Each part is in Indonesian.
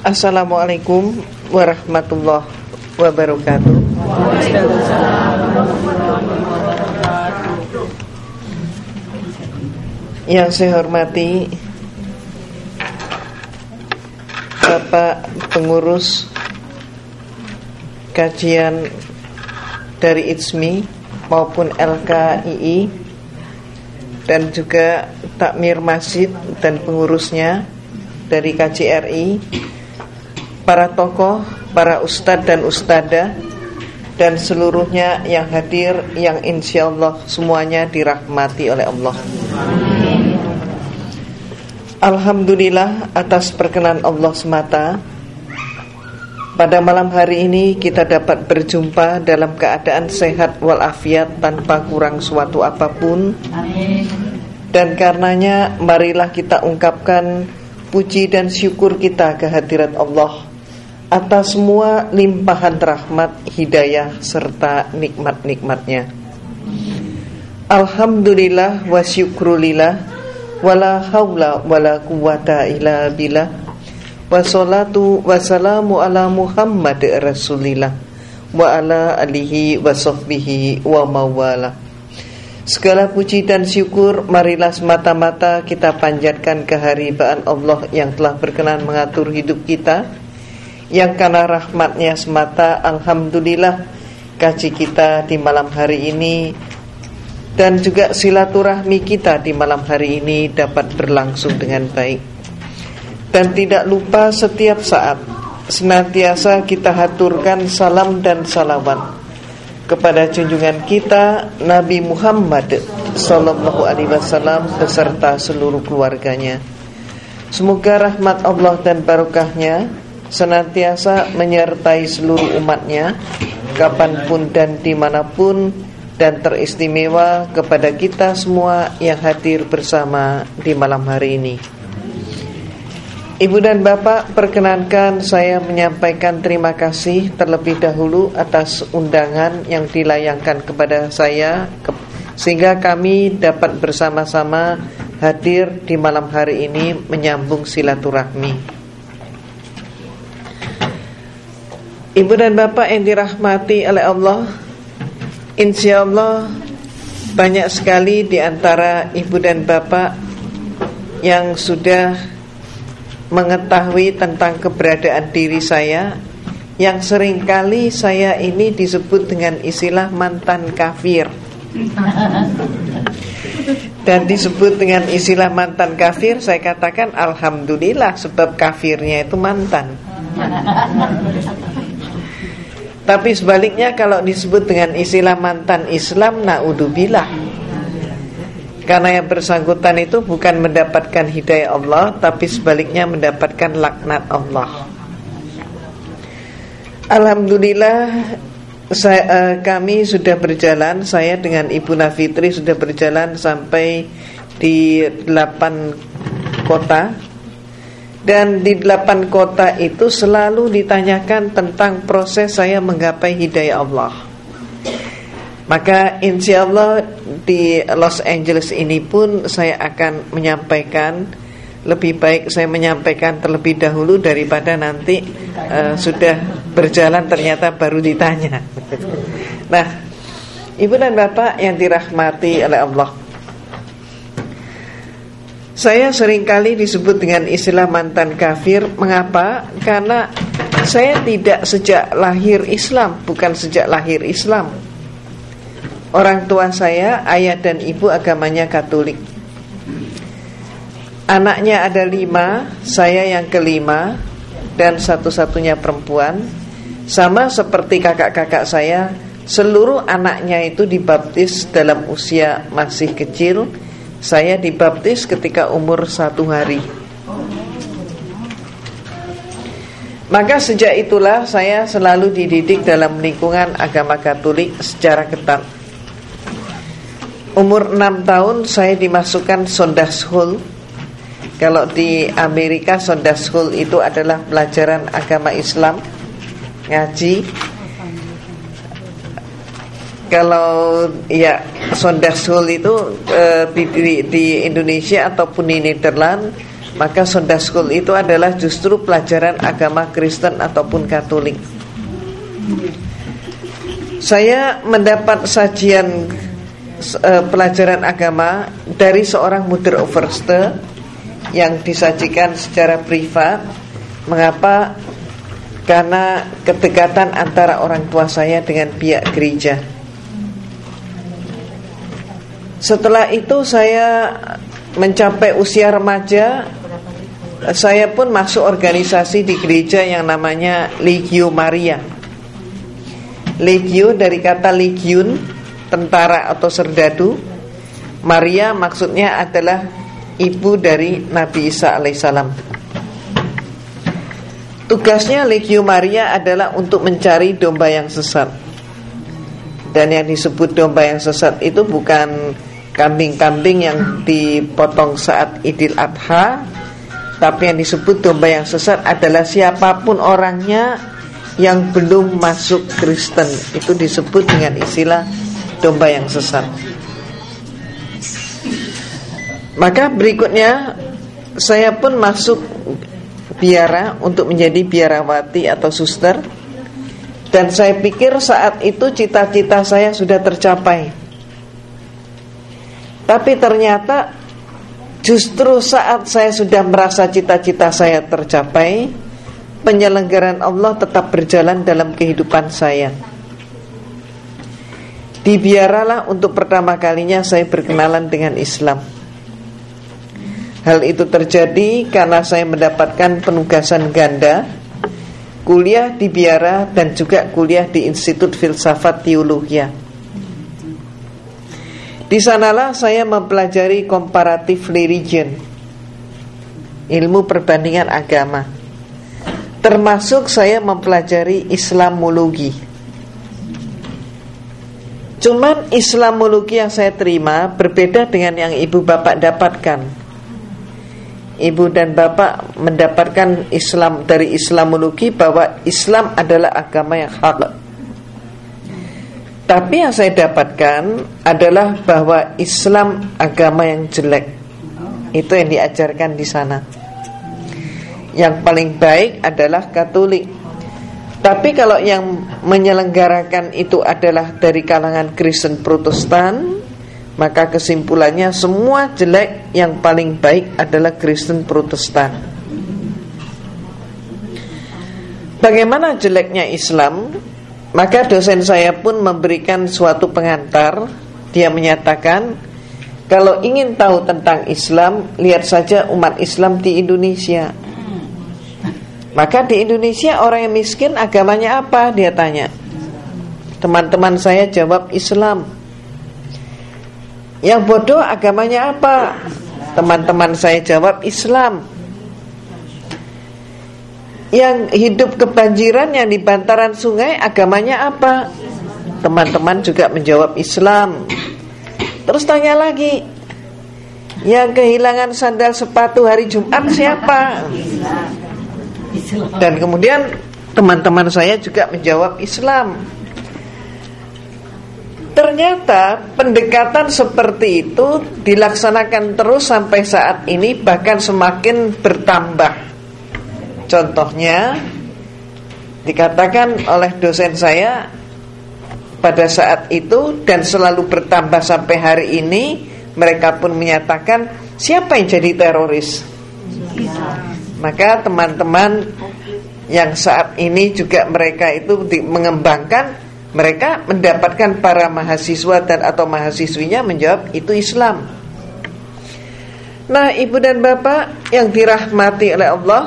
Assalamualaikum warahmatullahi wabarakatuh. Yang saya hormati Bapak pengurus kajian dari ITSMI maupun LKII, dan juga takmir masjid dan pengurusnya dari KJRI, para tokoh, para ustadz dan ustadzah, dan seluruhnya yang hadir, yang insyaallah semuanya dirahmati oleh Allah. Alhamdulillah atas perkenan Allah semata, pada malam hari ini kita dapat berjumpa dalam keadaan sehat walafiat tanpa kurang suatu apapun. Dan karenanya marilah kita ungkapkan puji dan syukur kita kehadirat Allah atas semua limpahan rahmat, hidayah serta nikmat-nikmatnya. Alhamdulillah wa syukrulillah, wala haula wala quwata illa billah, wassalatu wassalamu ala Muhammad Rasulillah wa ala alihi wa sahbihi wa mawala. Segala puji dan syukur marilah semata-mata kita panjatkan keharibaan Allah yang telah berkenan mengatur hidup kita, yang karena rahmatnya semata alhamdulillah kaji kita di malam hari ini dan juga silaturahmi kita di malam hari ini dapat berlangsung dengan baik. Dan tidak lupa setiap saat senantiasa kita haturkan salam dan salawat kepada junjungan kita Nabi Muhammad sallallahu alaihi wasallam beserta seluruh keluarganya. Semoga rahmat Allah dan barokahnya senantiasa menyertai seluruh umatnya kapanpun dan dimanapun, dan teristimewa kepada kita semua yang hadir bersama di malam hari ini. Ibu dan Bapak, perkenankan saya menyampaikan terima kasih terlebih dahulu atas undangan yang dilayangkan kepada saya, sehingga kami dapat bersama-sama hadir di malam hari ini menyambung silaturahmi. Ibu dan Bapak yang dirahmati oleh Allah, insyaallah banyak sekali di antara ibu dan bapak yang sudah mengetahui tentang keberadaan diri saya, yang seringkali saya ini disebut dengan istilah mantan kafir. Dan disebut dengan istilah mantan kafir, saya katakan alhamdulillah, sebab kafirnya itu mantan. Tapi sebaliknya kalau disebut dengan istilah mantan Islam, naudzubillah, karena yang bersangkutan itu bukan mendapatkan hidayah Allah, tapi sebaliknya mendapatkan laknat Allah. Alhamdulillah kami sudah berjalan, saya dengan Ibu Nafitri sudah berjalan sampai di 8 kota. Dan di 8 kota itu selalu ditanyakan tentang proses saya menggapai hidayah Allah. Maka insyaallah di Los Angeles ini pun saya akan menyampaikan, lebih baik saya menyampaikan terlebih dahulu daripada nanti sudah berjalan ternyata baru ditanya. Nah, Ibu dan Bapak yang dirahmati oleh Allah, saya seringkali disebut dengan istilah mantan kafir. Mengapa? Karena saya tidak sejak lahir Islam, bukan sejak lahir Islam. Orang tua saya, ayah dan ibu agamanya Katolik. Anaknya ada 5, saya yang kelima, dan satu-satunya perempuan. Sama seperti kakak-kakak saya, seluruh anaknya itu dibaptis dalam usia masih kecil. Saya dibaptis ketika umur 1 hari. Maka sejak itulah saya selalu dididik dalam lingkungan agama Katolik secara ketat. Umur 6 tahun saya dimasukkan Sunday School. Kalau di Amerika Sunday School itu adalah pelajaran agama Islam, ngaji. Kalau ya Sunday School itu di Indonesia ataupun di Nederland Maka Sunday School itu adalah justru pelajaran agama Kristen ataupun Katolik. Saya mendapat sajian pelajaran agama dari seorang Mutter Overste yang disajikan secara privat. Mengapa? Karena kedekatan antara orang tua saya dengan pihak gereja. Setelah itu saya mencapai usia remaja, saya pun masuk organisasi di gereja yang namanya Legio Maria. Legio dari kata legiun, tentara atau serdadu. Maria maksudnya adalah ibu dari Nabi Isa alaihissalam. Tugasnya Legio Maria adalah untuk mencari domba yang sesat. Dan yang disebut domba yang sesat itu bukan kambing-kambing yang dipotong saat Idul Adha, tapi yang disebut domba yang sesat adalah siapapun orangnya yang belum masuk Kristen. Itu disebut dengan istilah domba yang sesat. Maka berikutnya saya pun masuk biara untuk menjadi biarawati atau suster. Dan saya pikir saat itu cita-cita saya sudah tercapai. Tapi ternyata justru saat saya sudah merasa cita-cita saya tercapai, penyelenggaraan Allah tetap berjalan dalam kehidupan saya. Di biaralah untuk pertama kalinya saya berkenalan dengan Islam. Hal itu terjadi karena saya mendapatkan penugasan ganda, kuliah di biara dan juga kuliah di Institut Filsafat Teologia. Di sanalah saya mempelajari comparative religion, ilmu perbandingan agama. Termasuk saya mempelajari Islamologi. Cuman Islamologi yang saya terima berbeda dengan yang ibu bapak dapatkan. Ibu dan bapak mendapatkan Islam dari Islamologi bahwa Islam adalah agama yang hak. Tapi yang saya dapatkan adalah bahwa Islam agama yang jelek. Itu yang diajarkan di sana. Yang paling baik adalah Katolik. Tapi kalau yang menyelenggarakan itu adalah dari kalangan Kristen Protestan, maka kesimpulannya semua jelek, yang paling baik adalah Kristen Protestan. Bagaimana jeleknya Islam? Maka dosen saya pun memberikan suatu pengantar. Dia menyatakan, kalau ingin tahu tentang Islam, lihat saja umat Islam di Indonesia. Maka di Indonesia orang yang miskin agamanya apa? Dia tanya. Teman-teman saya jawab Islam. Yang bodoh agamanya apa? Teman-teman saya jawab Islam. Yang hidup kebanjiran yang di bantaran sungai agamanya apa? Teman-teman juga menjawab Islam. Terus tanya lagi, yang kehilangan sandal sepatu hari Jumat siapa? Dan kemudian teman-teman saya juga menjawab Islam. Ternyata pendekatan seperti itu dilaksanakan terus sampai saat ini, bahkan semakin bertambah. Contohnya dikatakan oleh dosen saya pada saat itu dan selalu bertambah sampai hari ini, mereka pun menyatakan siapa yang jadi teroris. Maka teman-teman yang saat ini juga mereka itu mengembangkan, mereka mendapatkan para mahasiswa dan atau mahasiswinya menjawab itu Islam. Nah, ibu dan bapak yang dirahmati oleh Allah,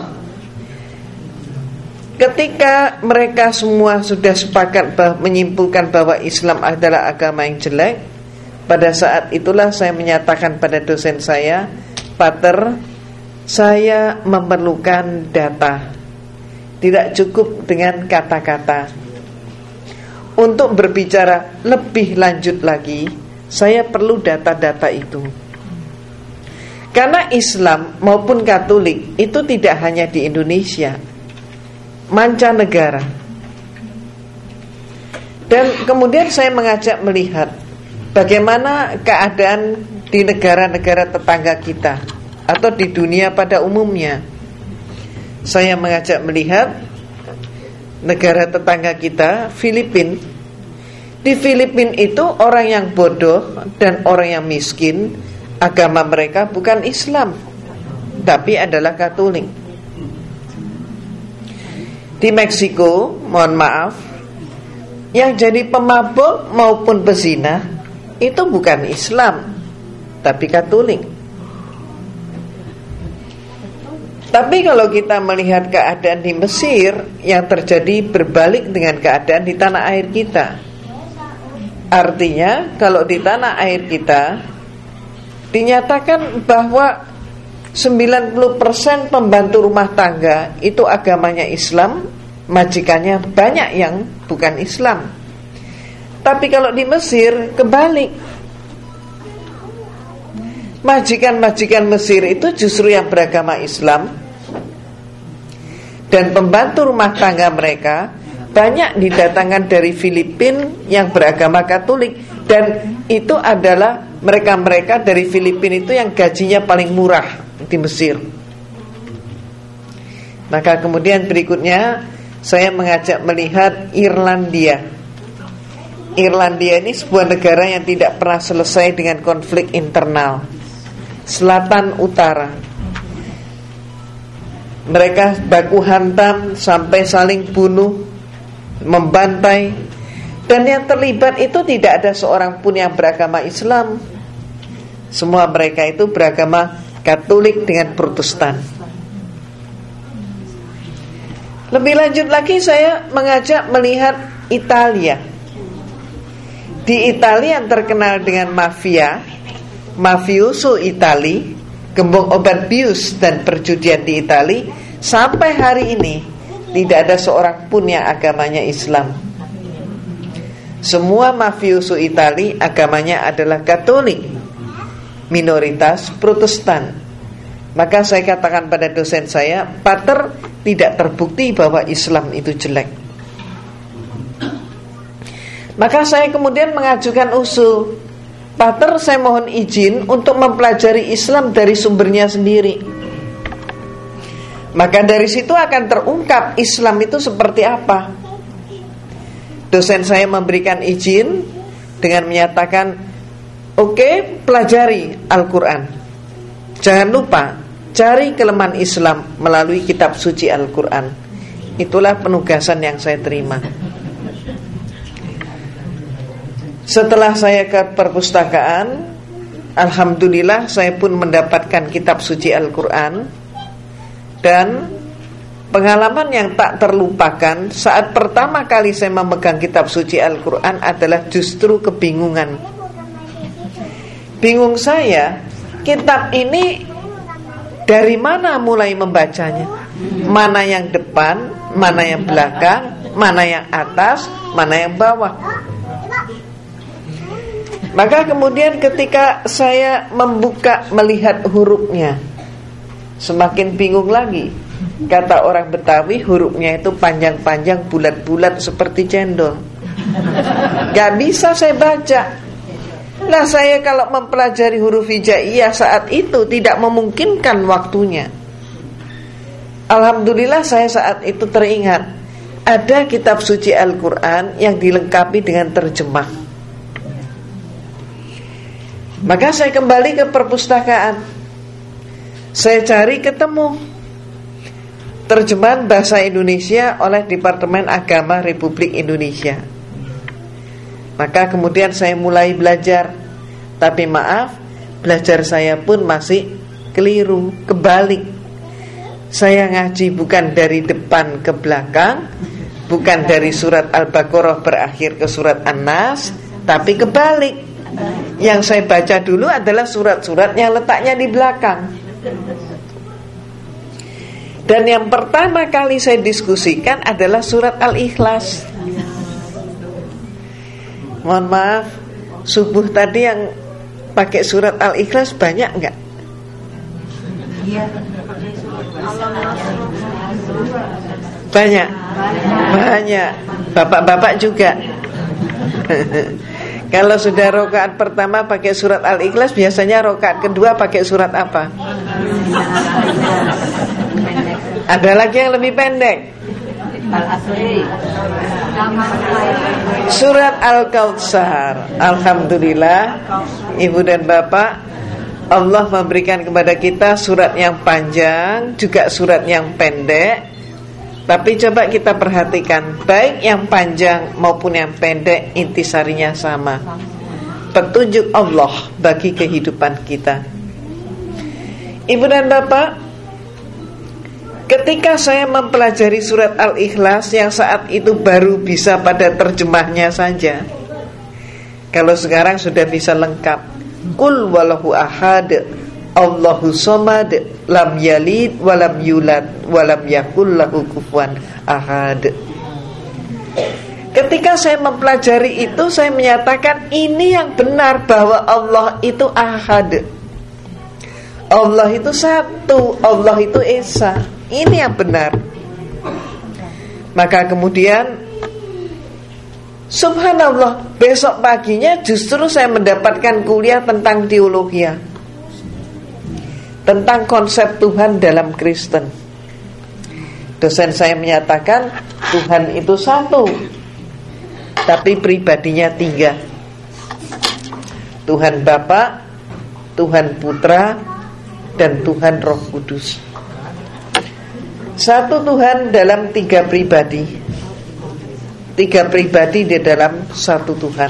ketika mereka semua sudah sepakat menyimpulkan bahwa Islam adalah agama yang jelek, pada saat itulah saya menyatakan pada dosen saya, Pater, saya memerlukan data. Tidak cukup dengan kata-kata. Untuk berbicara lebih lanjut lagi, saya perlu data-data itu. Karena Islam maupun Katolik itu tidak hanya di Indonesia, mancanegara. Dan kemudian saya mengajak melihat bagaimana keadaan di negara-negara tetangga kita. atau di dunia pada umumnya. Saya mengajak melihat negara tetangga kita, Filipina. Di Filipina itu orang yang bodoh dan orang yang miskin, agama mereka bukan Islam, tapi adalah Katolik. Di Meksiko, mohon maaf, yang jadi pemabuk maupun pezina itu bukan Islam, tapi Katolik. Tapi kalau kita melihat keadaan di Mesir, yang terjadi berbalik dengan keadaan di tanah air kita. Artinya kalau di tanah air kita dinyatakan bahwa 90% pembantu rumah tangga itu agamanya Islam, majikannya banyak yang bukan Islam. Tapi kalau di Mesir kebalik, majikan-majikan Mesir itu justru yang beragama Islam, dan pembantu rumah tangga mereka banyak didatangkan dari Filipina yang beragama Katolik. Dan itu adalah mereka-mereka dari Filipina itu yang gajinya paling murah di Mesir. Maka kemudian berikutnya saya mengajak melihat Irlandia. Irlandia ini sebuah negara yang tidak pernah selesai dengan konflik internal, selatan utara. Mereka baku hantam sampai saling bunuh, membantai. Dan yang terlibat itu tidak ada seorang pun yang beragama Islam. Semua mereka itu beragama Katolik dengan Protestan. Lebih lanjut lagi saya mengajak melihat Italia. Di Italia yang terkenal dengan mafioso Itali, gembong obat bius dan perjudian di Itali, sampai hari ini tidak ada seorang pun yang agamanya Islam. Semua mafioso Itali agamanya adalah Katolik, minoritas Protestan. Maka saya katakan pada dosen saya, Pater, tidak terbukti bahwa Islam itu jelek. Maka saya kemudian mengajukan usul, Pater, saya mohon izin untuk mempelajari Islam dari sumbernya sendiri. Maka dari situ akan terungkap Islam itu seperti apa. Dosen saya memberikan izin dengan menyatakan, oke, pelajari Al-Quran. Jangan lupa cari kelemahan Islam melalui kitab suci Al-Quran. Itulah penugasan yang saya terima. Setelah saya ke perpustakaan, alhamdulillah saya pun mendapatkan kitab suci Al-Quran. Dan pengalaman yang tak terlupakan saat pertama kali saya memegang kitab suci Al-Quran adalah justru kebingungan. Bingung saya, kitab ini dari mana mulai membacanya? Mana yang depan, mana yang belakang, mana yang atas, mana yang bawah. Maka kemudian ketika saya membuka melihat hurufnya, semakin bingung lagi. Kata orang Betawi, hurufnya itu panjang-panjang, bulat-bulat seperti cendol. Gak bisa saya baca. Nah, saya kalau mempelajari huruf hijaiyah saat itu tidak memungkinkan waktunya. Alhamdulillah saya saat itu teringat ada kitab suci Al-Quran yang dilengkapi dengan terjemah. Maka saya kembali ke perpustakaan. Saya cari, ketemu terjemahan bahasa Indonesia oleh Departemen Agama Republik Indonesia. Maka kemudian saya mulai belajar. Tapi maaf, belajar saya pun masih keliru, kebalik. Saya ngaji bukan dari depan ke belakang, bukan dari surat Al-Baqarah berakhir ke surat An-Nas, tapi kebalik. Yang saya baca dulu adalah surat-surat yang letaknya di belakang. Dan yang pertama kali saya diskusikan adalah surat Al-Ikhlas. Mohon maaf, subuh tadi yang pakai surat Al-Ikhlas banyak enggak? Banyak. Banyak. Bapak-bapak juga. Kalau sudah rakaat pertama pakai surat Al-Ikhlas, biasanya rakaat kedua pakai surat apa? Ada lagi yang lebih pendek. Surat Al-Kautsar. Alhamdulillah, Ibu dan Bapak, Allah memberikan kepada kita surat yang panjang, juga surat yang pendek. Tapi coba kita perhatikan, baik yang panjang maupun yang pendek, intisarinya sama. Petunjuk Allah bagi kehidupan kita. Ibu dan Bapak, ketika saya mempelajari surat Al-Ikhlas yang saat itu baru bisa pada terjemahnya saja, kalau sekarang sudah bisa lengkap. Qul walahu ahad, Allahu somad, lam yalid walam yulad walam yakul lahu kufuwan ahad. Ketika saya mempelajari itu, saya menyatakan ini yang benar, bahwa Allah itu ahad, Allah itu satu, Allah itu esa. Ini yang benar. Maka kemudian subhanallah, besok paginya justru saya mendapatkan kuliah tentang teologi, tentang konsep Tuhan dalam Kristen. Dosen saya menyatakan Tuhan itu satu, tapi pribadinya tiga. Tuhan Bapa, Tuhan Putra, dan Tuhan Roh Kudus. Satu Tuhan dalam tiga pribadi, tiga pribadi di dalam satu Tuhan.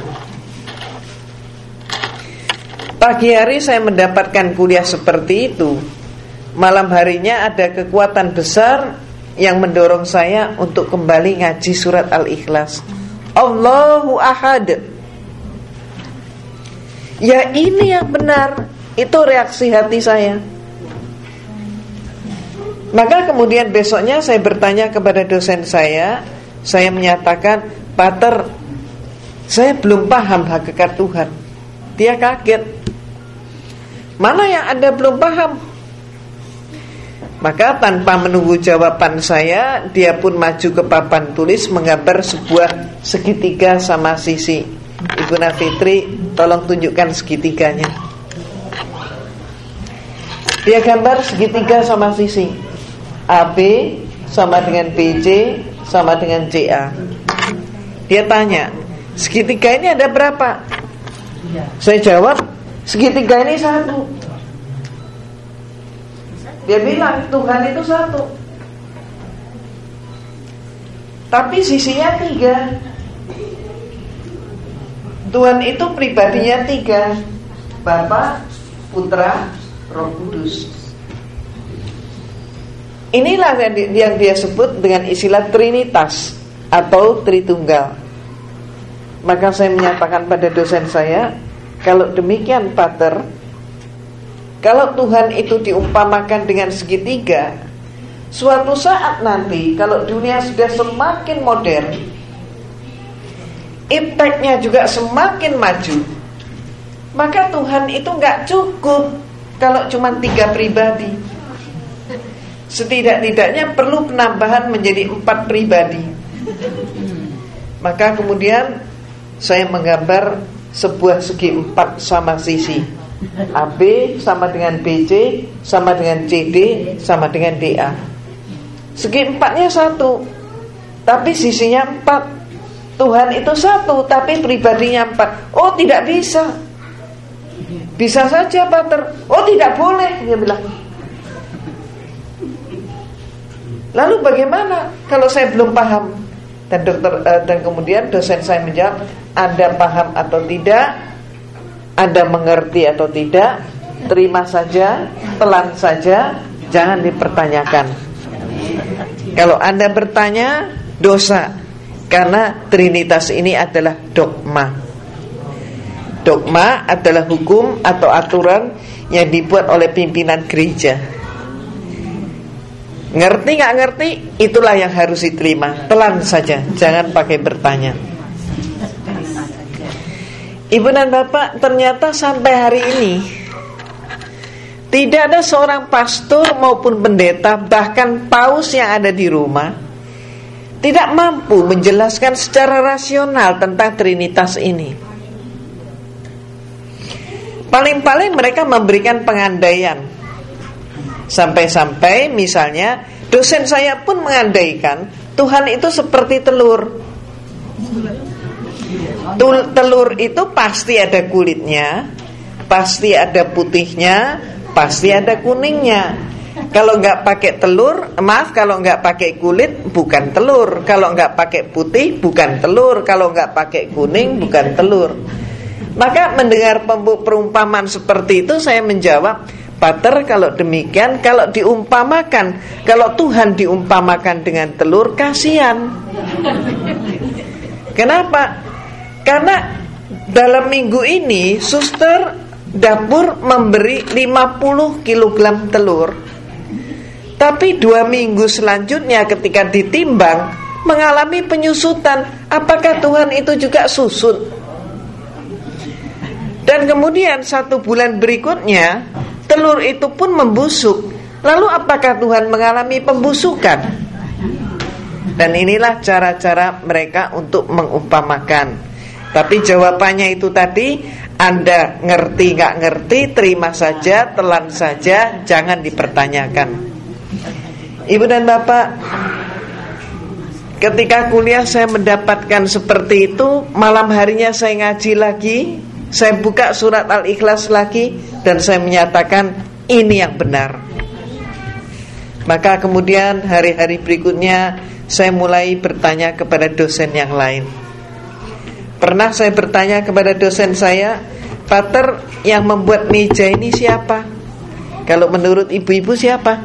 Pagi hari saya mendapatkan kuliah seperti itu. Malam harinya ada kekuatan besar yang mendorong saya untuk kembali ngaji surat Al-Ikhlas. Allahu ahad. Ya, ini yang benar. Itu reaksi hati saya. Maka kemudian besoknya saya bertanya kepada dosen saya menyatakan, Pater, saya belum paham hakikat Tuhan. Dia kaget. Mana yang Anda belum paham? Maka tanpa menunggu jawaban saya, dia pun maju ke papan tulis menggambar sebuah segitiga sama sisi. Ibu Nafitri, tolong tunjukkan segitiganya. Dia gambar segitiga sama sisi. AB sama dengan BC sama dengan CA. Dia tanya, segitiga ini ada berapa? Saya jawab, segitiga ini satu. Dia bilang Tuhan itu satu, tapi sisinya tiga. Tuhan itu pribadinya tiga, Bapa, Putra, Roh Kudus. Inilah yang dia sebut dengan istilah Trinitas atau Tritunggal. Maka saya menyatakan pada dosen saya, kalau demikian Pater, kalau Tuhan itu diumpamakan dengan segitiga, suatu saat nanti kalau dunia sudah semakin modern, impact-nya juga semakin maju, maka Tuhan itu gak cukup kalau cuma tiga pribadi. Setidak-tidaknya perlu penambahan menjadi 4 pribadi. Maka kemudian saya menggambar sebuah segi 4 sama sisi. AB sama dengan BC sama dengan CD sama dengan DA. Segi 4-nya satu, tapi sisinya 4. Tuhan itu satu, tapi pribadinya 4. Oh, tidak bisa. Bisa saja Pater. Oh, tidak boleh, dia bilang. Lalu bagaimana kalau saya belum paham? Dan kemudian dosen saya menjawab, Anda paham atau tidak, Anda mengerti atau tidak, terima saja, telan saja, jangan dipertanyakan. Kalau Anda bertanya, dosa, karena Trinitas ini adalah dogma. Dogma adalah hukum atau aturan yang dibuat oleh pimpinan gereja. Ngerti gak ngerti, itulah yang harus diterima. Telan saja, jangan pakai bertanya. Ibu dan Bapak, ternyata sampai hari ini tidak ada seorang pastor maupun pendeta, bahkan paus yang ada di rumah, tidak mampu menjelaskan secara rasional tentang Trinitas ini. Paling-paling mereka memberikan pengandaian. Sampai-sampai misalnya dosen saya pun mengandaikan Tuhan itu seperti telur. Telur itu pasti ada kulitnya, pasti ada putihnya, pasti ada kuningnya. Kalau nggak pakai telur, kalau nggak pakai kulit bukan telur. Kalau nggak pakai putih bukan telur. Kalau nggak pakai kuning bukan telur. Maka mendengar perumpamaan seperti itu, saya menjawab, Pater, kalau demikian, kalau diumpamakan, kalau Tuhan diumpamakan dengan telur, kasihan. Kenapa? Karena dalam minggu ini suster dapur memberi 50 kg telur, tapi 2 minggu selanjutnya ketika ditimbang mengalami penyusutan. Apakah Tuhan itu juga susut? Dan kemudian 1 bulan berikutnya telur itu pun membusuk. Lalu apakah Tuhan mengalami pembusukan? Dan inilah cara-cara mereka untuk mengumpamakan. Tapi jawabannya itu tadi, Anda ngerti gak ngerti, terima saja, telan saja, jangan dipertanyakan. Ibu dan Bapak, ketika kuliah saya mendapatkan seperti itu. Malam harinya saya ngaji lagi, saya buka surat Al-Ikhlas lagi, dan saya menyatakan ini yang benar. Maka kemudian hari-hari berikutnya saya mulai bertanya kepada dosen yang lain. Pernah saya bertanya kepada dosen saya, Pater, yang membuat meja ini siapa? Kalau menurut ibu-ibu siapa?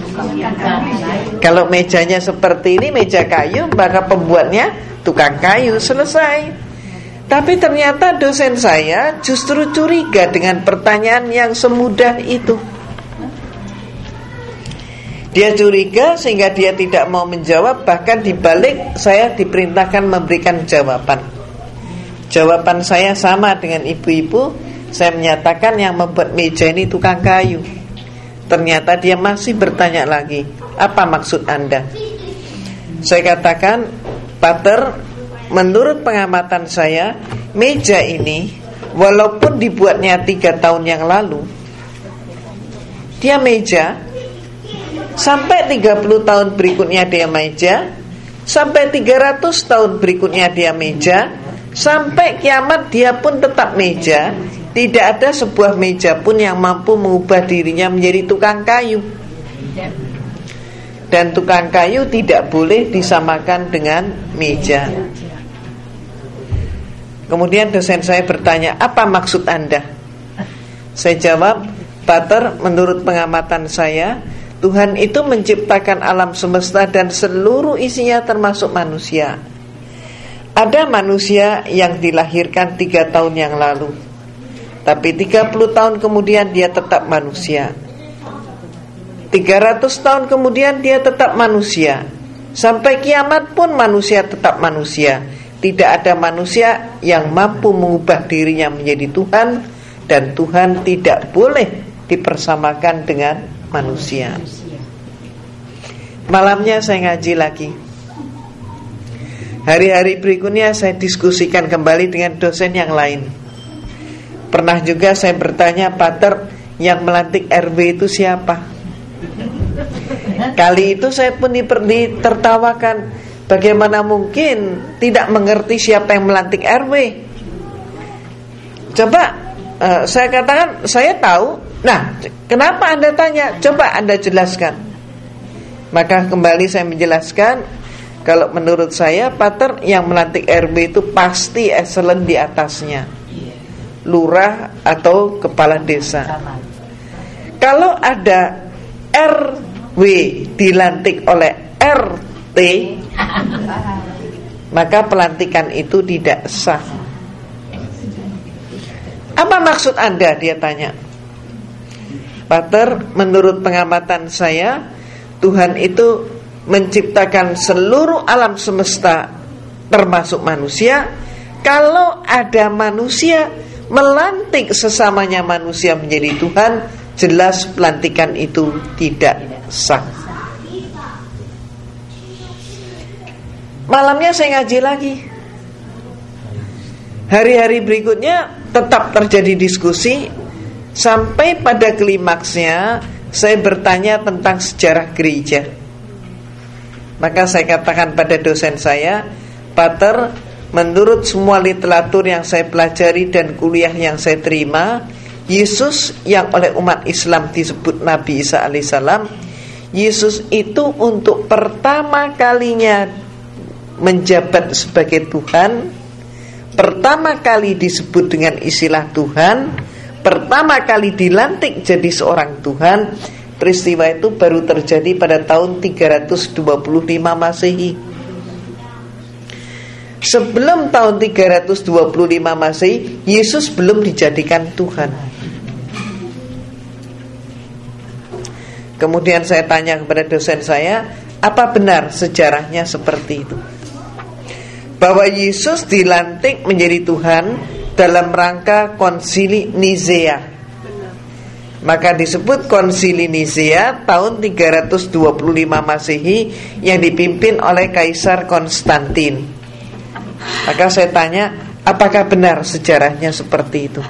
Kalau mejanya seperti ini, meja kayu, maka pembuatnya tukang kayu, selesai. Tapi ternyata dosen saya justru curiga dengan pertanyaan yang semudah itu. Dia curiga sehingga dia tidak mau menjawab. Bahkan dibalik, saya diperintahkan memberikan jawaban. Jawaban saya sama dengan ibu-ibu. Saya menyatakan yang membuat meja ini tukang kayu. Ternyata dia masih bertanya lagi, apa maksud Anda? Saya katakan, Pater, menurut pengamatan saya, meja ini walaupun dibuatnya 3 tahun yang lalu, dia meja. Sampai 30 tahun berikutnya dia meja, sampai 300 tahun berikutnya dia meja, sampai kiamat dia pun tetap meja. Tidak ada sebuah meja pun yang mampu mengubah dirinya menjadi tukang kayu. Dan tukang kayu tidak boleh disamakan dengan meja. Kemudian dosen saya bertanya, apa maksud Anda? Saya jawab, Pater, menurut pengamatan saya, Tuhan itu menciptakan alam semesta dan seluruh isinya termasuk manusia. Ada manusia yang dilahirkan 3 tahun yang lalu, tapi 30 tahun kemudian dia tetap manusia. 300 tahun kemudian dia tetap manusia. Sampai kiamat pun manusia tetap manusia. Tidak ada manusia yang mampu mengubah dirinya menjadi Tuhan, dan Tuhan tidak boleh dipersamakan dengan manusia. Malamnya saya ngaji lagi. Hari-hari berikutnya saya diskusikan kembali dengan dosen yang lain. Pernah juga saya bertanya, Pater, yang melantik RW itu siapa? Kali itu saya pun ditertawakan. Bagaimana mungkin tidak mengerti siapa yang melantik RW? Coba saya katakan, saya tahu. Nah, kenapa Anda tanya? Coba Anda jelaskan. Maka kembali saya menjelaskan, kalau menurut saya, Pater, yang melantik RW itu pasti excellent di atasnya, lurah atau kepala desa. Kalau ada RW dilantik oleh RT, maka pelantikan itu tidak sah. Apa maksud Anda? Dia tanya. Pater, menurut pengamatan saya, Tuhan itu menciptakan seluruh alam semesta termasuk manusia. Kalau ada manusia melantik sesamanya manusia menjadi Tuhan, jelas pelantikan itu tidak sah. Malamnya saya ngaji lagi. Hari-hari berikutnya tetap terjadi diskusi, sampai pada klimaksnya saya bertanya tentang sejarah gereja. Maka saya katakan pada dosen saya, Pater, menurut semua literatur yang saya pelajari dan kuliah yang saya terima, Yesus yang oleh umat Islam disebut Nabi Isa alaihissalam, Yesus itu untuk pertama kalinya menjabat sebagai Tuhan, pertama kali disebut dengan istilah Tuhan, pertama kali dilantik jadi seorang Tuhan. Peristiwa itu baru terjadi pada tahun 325 Masehi. Sebelum tahun 325 Masehi, Yesus belum dijadikan Tuhan. Kemudian saya tanya kepada dosen saya, apa benar sejarahnya seperti itu? Bahwa Yesus dilantik menjadi Tuhan dalam rangka Konsili Nisea. Maka disebut Konsili Nisea tahun 325 Masehi yang dipimpin oleh Kaisar Konstantin. Maka saya tanya, apakah benar sejarahnya seperti itu?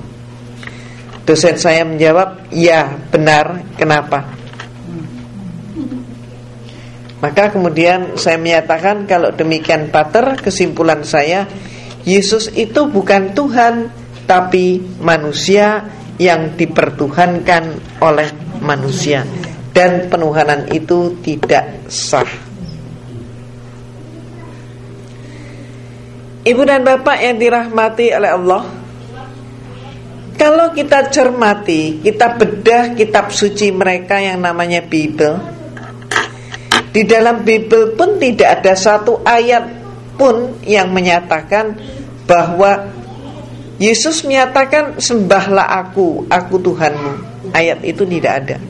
Dosen saya menjawab, ya benar. Kenapa? Maka kemudian saya menyatakan, kalau demikian Pater, kesimpulan saya, Yesus itu bukan Tuhan, tapi manusia yang dipertuhankan oleh manusia, dan penuhanan itu tidak sah. Ibu dan Bapak yang dirahmati oleh Allah, kalau kita cermati, kita bedah kitab suci mereka yang namanya Bible, di dalam Bible pun tidak ada satu ayat pun yang menyatakan bahwa Yesus menyatakan, sembahlah aku Tuhanmu. Ayat itu tidak ada.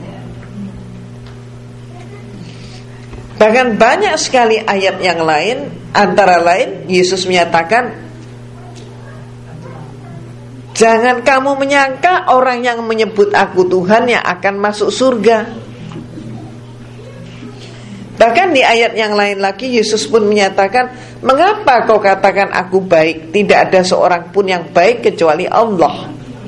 Bahkan banyak sekali ayat yang lain, antara lain Yesus menyatakan, jangan kamu menyangka orang yang menyebut aku Tuhan yang akan masuk surga. Bahkan di ayat yang lain lagi Yesus pun menyatakan, mengapa kau katakan aku baik? Tidak ada seorang pun yang baik kecuali Allah.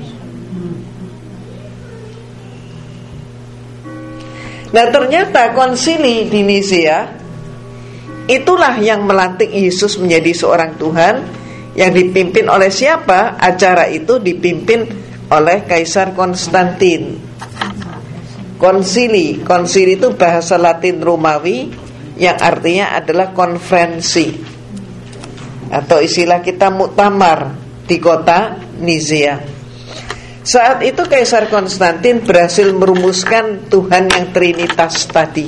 Nah, ternyata Konsili di Nisea itulah yang melantik Yesus menjadi seorang Tuhan, yang dipimpin oleh siapa? Acara itu dipimpin oleh Kaisar Konstantin. Konsili itu bahasa Latin Romawi yang artinya adalah konferensi, atau istilah kita muktamar di kota Nisea. Saat itu Kaisar Konstantin berhasil merumuskan Tuhan yang Trinitas tadi,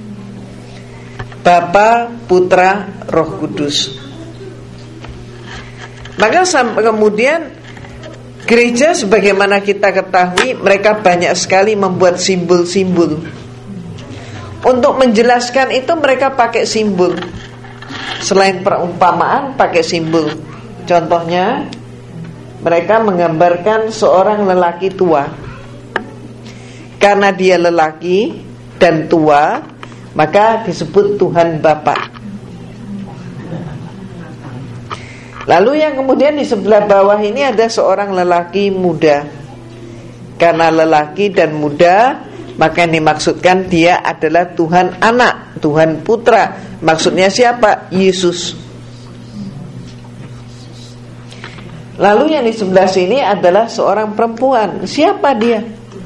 Bapa, Putra, Roh Kudus. Maka kemudian gereja, sebagaimana kita ketahui, mereka banyak sekali membuat simbol-simbol. Untuk menjelaskan itu mereka pakai simbol. Selain perumpamaan, pakai simbol. Contohnya, mereka menggambarkan seorang lelaki tua. Karena dia lelaki dan tua, maka disebut Tuhan Bapa. Lalu yang kemudian di sebelah bawah ini ada seorang lelaki muda. Karena lelaki dan muda, maka yang dimaksudkan dia adalah Tuhan Anak, Tuhan Putra. Maksudnya siapa? Yesus. Lalu yang di sebelah sini adalah seorang perempuan. Siapa dia?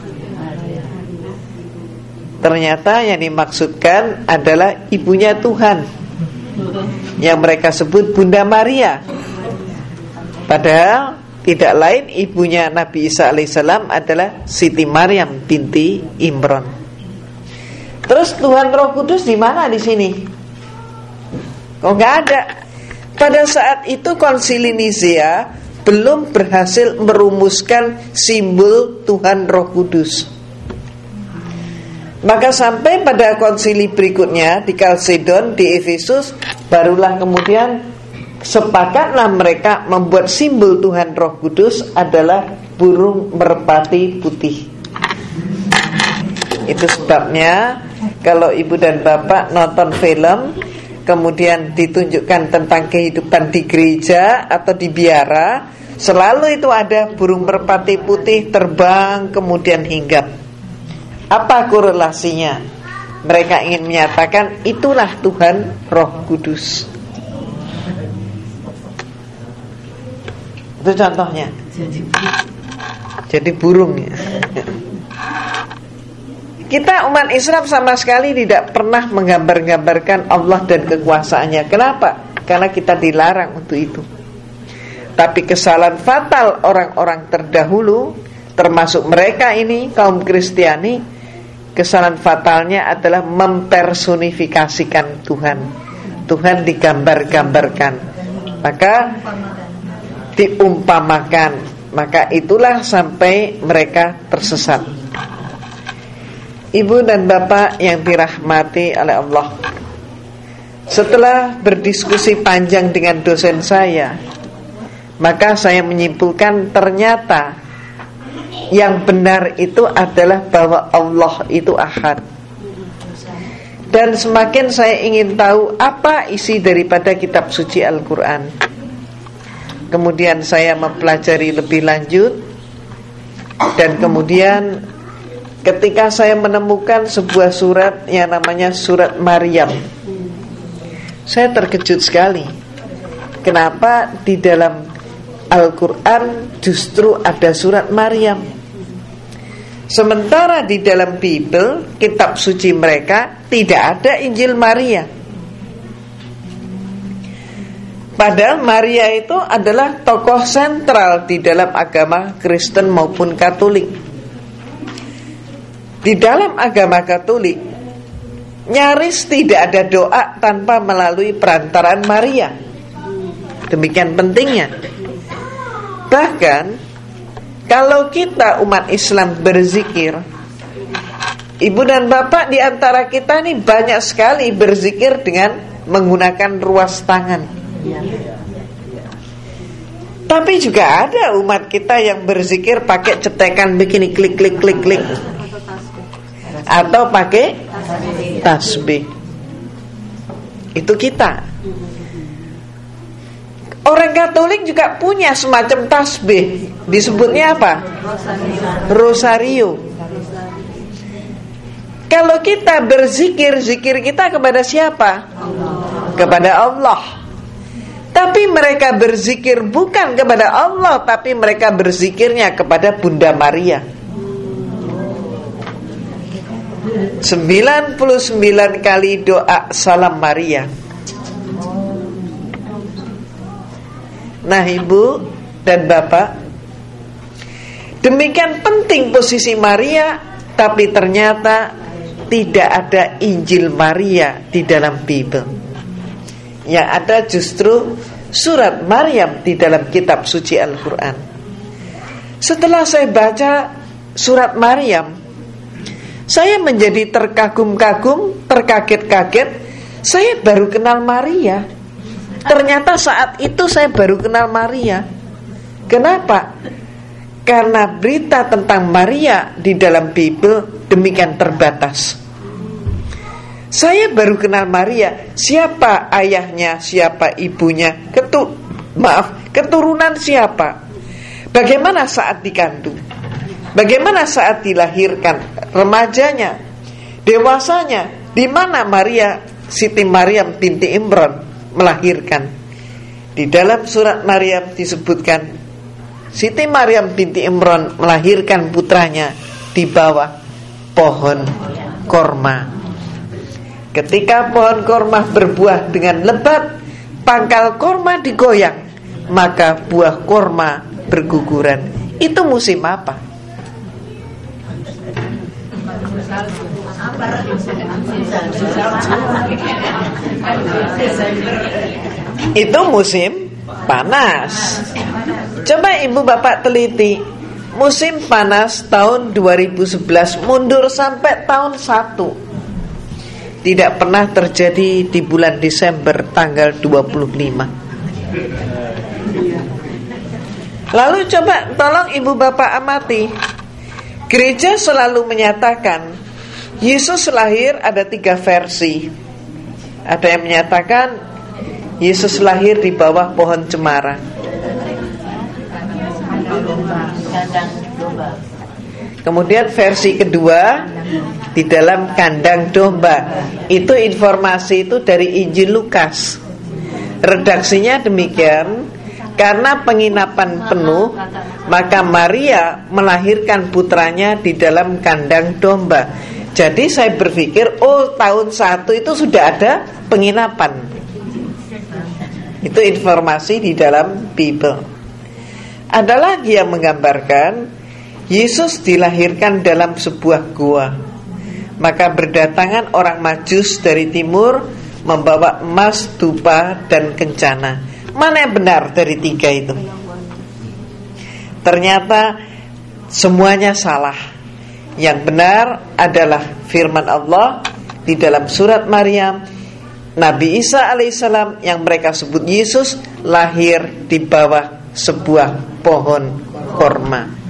Ternyata yang dimaksudkan adalah ibunya Tuhan, yang mereka sebut Bunda Maria. Padahal tidak lain ibunya Nabi Isa alaihissalam adalah Siti Maryam binti Imron. Terus Tuhan Roh Kudus di mana di sini? Kok nggak ada? Pada saat itu Konsili Nisea belum berhasil merumuskan simbol Tuhan Roh Kudus. Maka sampai pada konsili berikutnya di Kalsedon, di Efesus, barulah kemudian sepakatlah mereka membuat simbol Tuhan Roh Kudus adalah burung merpati putih. Itu sebabnya kalau ibu dan bapak nonton film, kemudian ditunjukkan tentang kehidupan di gereja atau di biara, selalu itu ada burung merpati putih terbang kemudian hinggap. Apa korelasinya? Mereka ingin menyatakan itulah Tuhan Roh Kudus. Itu contohnya. Jadi burung ya. Kita umat Islam sama sekali tidak pernah menggambar-gambarkan Allah dan kekuasaannya. Kenapa? Karena kita dilarang untuk itu. Tapi kesalahan fatal orang-orang terdahulu, termasuk mereka ini, kaum Kristiani, kesalahan fatalnya adalah mempersonifikasikan Tuhan. Tuhan digambar-gambarkan, maka diumpamakan. Maka itulah sampai mereka tersesat. Ibu dan bapak yang dirahmati oleh Allah, setelah berdiskusi panjang dengan dosen saya, maka saya menyimpulkan ternyata yang benar itu adalah bahwa Allah itu ahad. Dan semakin saya ingin tahu apa isi daripada kitab suci Al-Quran, kemudian saya mempelajari lebih lanjut. Dan kemudian ketika saya menemukan sebuah surat yang namanya surat Maryam, saya terkejut sekali. Kenapa di dalam Al-Quran justru ada surat Maryam, sementara di dalam Bible, kitab suci mereka, tidak ada Injil Maria. Padahal Maria itu adalah tokoh sentral di dalam agama Kristen maupun Katolik. Di dalam agama Katolik nyaris tidak ada doa tanpa melalui perantaraan Maria. Demikian pentingnya. Bahkan kalau kita umat Islam berzikir, ibu dan bapak di antara kita ini banyak sekali berzikir dengan menggunakan ruas tangan. Tapi juga ada umat kita yang berzikir pakai cetekan begini, klik klik klik klik, atau pakai tasbih. Itu kita. Orang Katolik juga punya semacam tasbih. Disebutnya apa? Rosario. Kalau kita berzikir, zikir kita kepada siapa? Kepada Allah. Tapi mereka berzikir bukan kepada Allah, tapi mereka berzikirnya kepada Bunda Maria. 99 kali doa salam Maria. Nah, ibu dan bapak, demikian penting posisi Maria, tapi ternyata tidak ada Injil Maria di dalam Bible. Yang ada justru surat Maryam di dalam kitab suci Al-Quran. Setelah saya baca surat Maryam, saya menjadi terkagum-kagum, terkaget-kaget. Saya baru kenal Maria. Ternyata saat itu saya baru kenal Maria. Kenapa? Karena berita tentang Maria di dalam Bible demikian terbatas. Saya baru kenal Maria. Siapa ayahnya, siapa ibunya, keturunan siapa, bagaimana saat dikandung, bagaimana saat dilahirkan, remajanya, dewasanya, di mana Maria, Siti Maryam binti Imran melahirkan. Di dalam surat Maryam disebutkan Siti Maryam binti Imran melahirkan putranya di bawah pohon korma. Ketika pohon korma berbuah dengan lebat, pangkal korma digoyang, maka buah korma berguguran. Itu musim apa? Itu musim panas. Coba ibu bapak teliti, musim panas tahun 2011 mundur sampai tahun 1, tidak pernah terjadi di bulan Desember tanggal 25. Lalu coba tolong ibu bapak amati, gereja selalu menyatakan Yesus lahir ada 3 versi. Ada yang menyatakan Yesus lahir di bawah pohon cemara. Kemudian versi kedua di dalam kandang domba. Itu informasi itu dari Injil Lukas. Redaksinya demikian, karena penginapan penuh, maka Maria melahirkan putranya di dalam kandang domba. Jadi saya berpikir, oh tahun 1 itu sudah ada penginapan. Itu informasi di dalam Bible. Ada lagi yang menggambarkan Yesus dilahirkan dalam sebuah gua. Maka berdatangan orang Majus dari timur membawa emas, dupa, dan kencana. Mana yang benar dari 3 itu? Ternyata semuanya salah. Yang benar adalah firman Allah di dalam surat Maryam. Nabi Isa alaihissalam yang mereka sebut Yesus lahir di bawah sebuah pohon korma.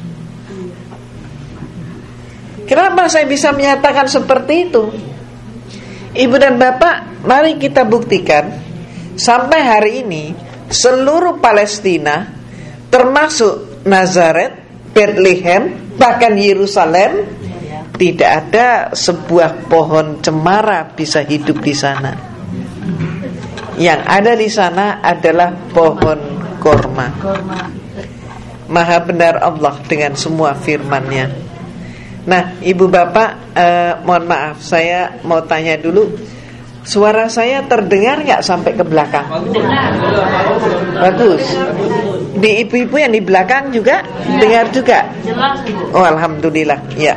Kenapa saya bisa menyatakan seperti itu? Ibu dan Bapak, mari kita buktikan. Sampai hari ini seluruh Palestina, termasuk Nazaret, Bethlehem, bahkan Yerusalem, tidak ada sebuah pohon cemara bisa hidup di sana. Yang ada di sana adalah pohon korma. Maha benar Allah dengan semua firman-Nya. Nah, Ibu Bapak, mohon maaf, saya mau tanya dulu. Suara saya terdengar nggak sampai ke belakang? Bagus. Di ibu-ibu yang di belakang juga dengar juga? Oh, alhamdulillah. Ya.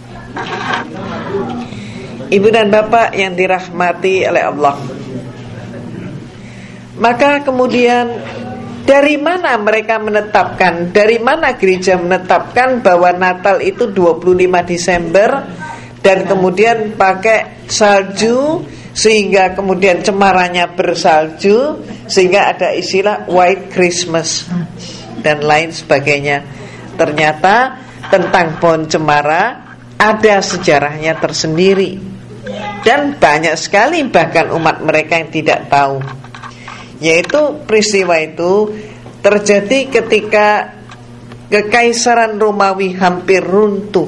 Ibu dan Bapak yang dirahmati oleh Allah. Maka kemudian dari mana mereka menetapkan, dari mana gereja menetapkan bahwa Natal itu 25 Desember dan kemudian pakai salju sehingga kemudian cemarannya bersalju, sehingga ada istilah White Christmas dan lain sebagainya. Ternyata tentang pohon cemara ada sejarahnya tersendiri, dan banyak sekali bahkan umat mereka yang tidak tahu. Yaitu peristiwa itu terjadi ketika Kekaisaran Romawi hampir runtuh.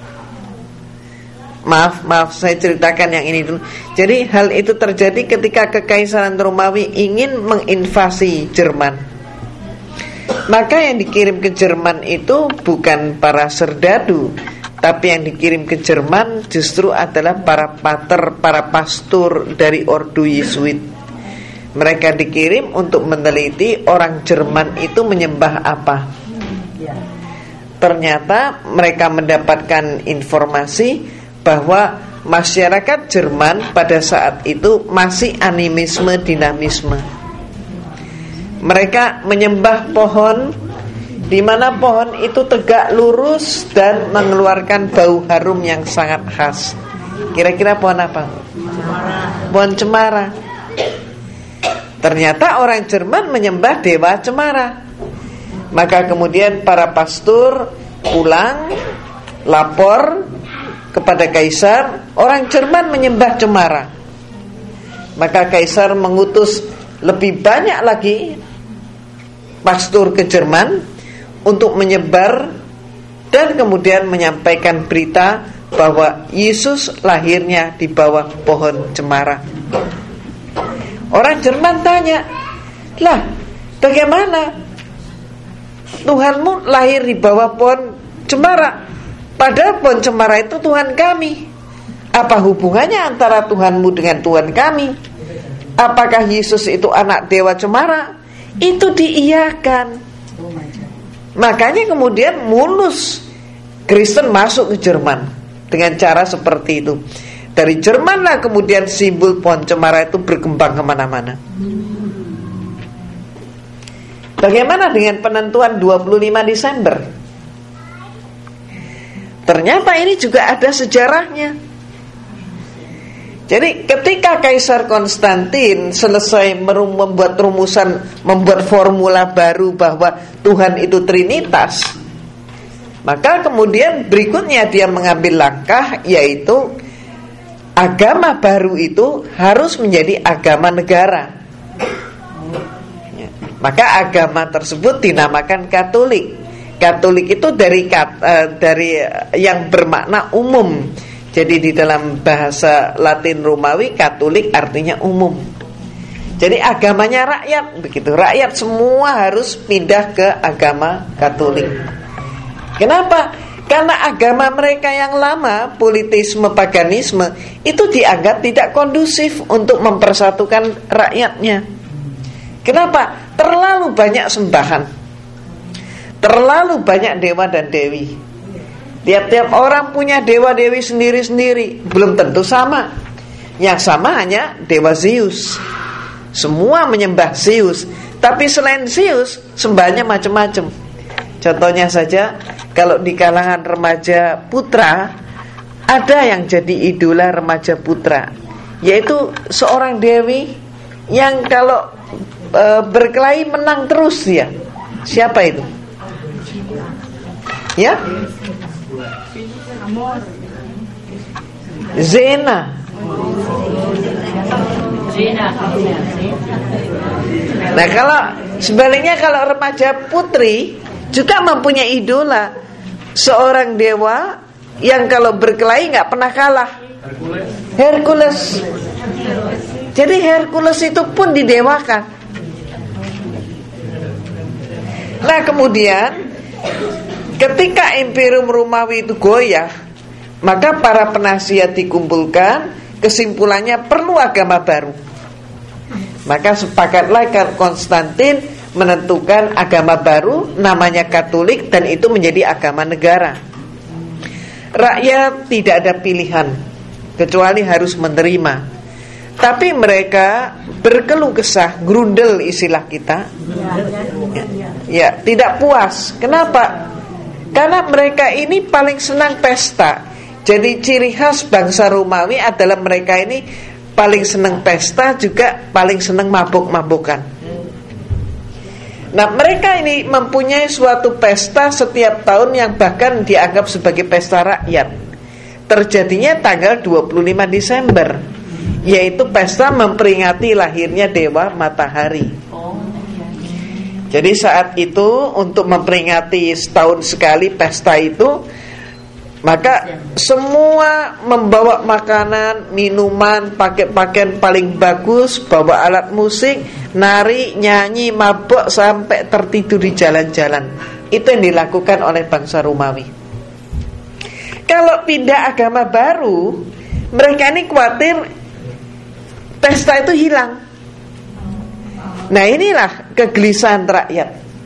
Maaf saya ceritakan yang ini dulu. Jadi hal itu terjadi ketika Kekaisaran Romawi ingin menginvasi Jerman. Maka yang dikirim ke Jerman itu bukan para serdadu, tapi yang dikirim ke Jerman justru adalah para pater, para pastor dari Ordo Yesuit. Mereka dikirim untuk meneliti orang Jerman itu menyembah apa. Ternyata mereka mendapatkan informasi bahwa masyarakat Jerman pada saat itu masih animisme dinamisme. Mereka menyembah pohon, di mana pohon itu tegak lurus dan mengeluarkan bau harum yang sangat khas. Kira-kira pohon apa? Pohon cemara. Ternyata orang Jerman menyembah dewa cemara. Maka kemudian para pastor pulang lapor kepada kaisar, orang Jerman menyembah cemara. Maka kaisar mengutus lebih banyak lagi pastor ke Jerman untuk menyebar dan kemudian menyampaikan berita bahwa Yesus lahirnya di bawah pohon cemara. Orang Jerman tanya, lah bagaimana Tuhanmu lahir di bawah pohon cemara, padahal pohon cemara itu Tuhan kami. Apa hubungannya antara Tuhanmu dengan Tuhan kami? Apakah Yesus itu anak dewa cemara? Itu diiyakan. Makanya kemudian mulus Kristen masuk ke Jerman dengan cara seperti itu. Dari Jerman lah kemudian simbol pohon cemara itu berkembang kemana-mana. Bagaimana dengan penentuan 25 Desember? Ternyata ini juga ada sejarahnya. Jadi ketika Kaisar Konstantin selesai membuat rumusan, membuat formula baru bahwa Tuhan itu Trinitas, maka kemudian berikutnya dia mengambil langkah, yaitu agama baru itu harus menjadi agama negara. Maka agama tersebut dinamakan Katolik. Katolik itu dari yang bermakna umum. Jadi di dalam bahasa Latin Romawi, Katolik artinya umum. Jadi agamanya rakyat, begitu. Rakyat semua harus pindah ke agama Katolik. Kenapa? Karena agama mereka yang lama, politisme, paganisme, itu dianggap tidak kondusif untuk mempersatukan rakyatnya. Kenapa? Terlalu banyak sembahan, terlalu banyak dewa dan dewi. Tiap-tiap orang punya dewa-dewi sendiri-sendiri. Belum tentu sama. Yang sama hanya dewa Zeus. Semua menyembah Zeus. Tapi selain Zeus, sembahnya macam-macam. Contohnya saja, kalau di kalangan remaja putra, ada yang jadi idola remaja putra, yaitu seorang dewi yang kalau berkelahi menang terus dia. Siapa itu? Ya? Zena. Nah, kalau sebaliknya, kalau remaja putri juga mempunyai idola, seorang dewa yang kalau berkelahi nggak pernah kalah, Hercules. Jadi Hercules itu pun didewakan. Nah, kemudian ketika Imperium Romawi itu goyah, maka para penasihat dikumpulkan. Kesimpulannya perlu agama baru. Maka sepakatlah Konstantin menentukan agama baru, namanya Katolik, dan itu menjadi agama negara. Rakyat tidak ada pilihan kecuali harus menerima. Tapi mereka berkeluh kesah, grundel istilah kita. Ya, tidak puas. Kenapa? Karena mereka ini paling senang pesta. Jadi ciri khas bangsa Romawi adalah mereka ini paling senang pesta, juga paling senang mabuk-mabukan. Nah, mereka ini mempunyai suatu pesta setiap tahun yang bahkan dianggap sebagai pesta rakyat. Terjadinya tanggal 25 Desember, yaitu pesta memperingati lahirnya Dewa Matahari. Jadi saat itu untuk memperingati setahun sekali pesta itu, maka semua membawa makanan, minuman, pakai pakaian paling bagus, bawa alat musik, nari, nyanyi, mabuk sampai tertidur di jalan-jalan. Itu yang dilakukan oleh bangsa Romawi. Kalau pindah agama baru, mereka ini khawatir pesta itu hilang. Nah, inilah kegelisahan rakyat.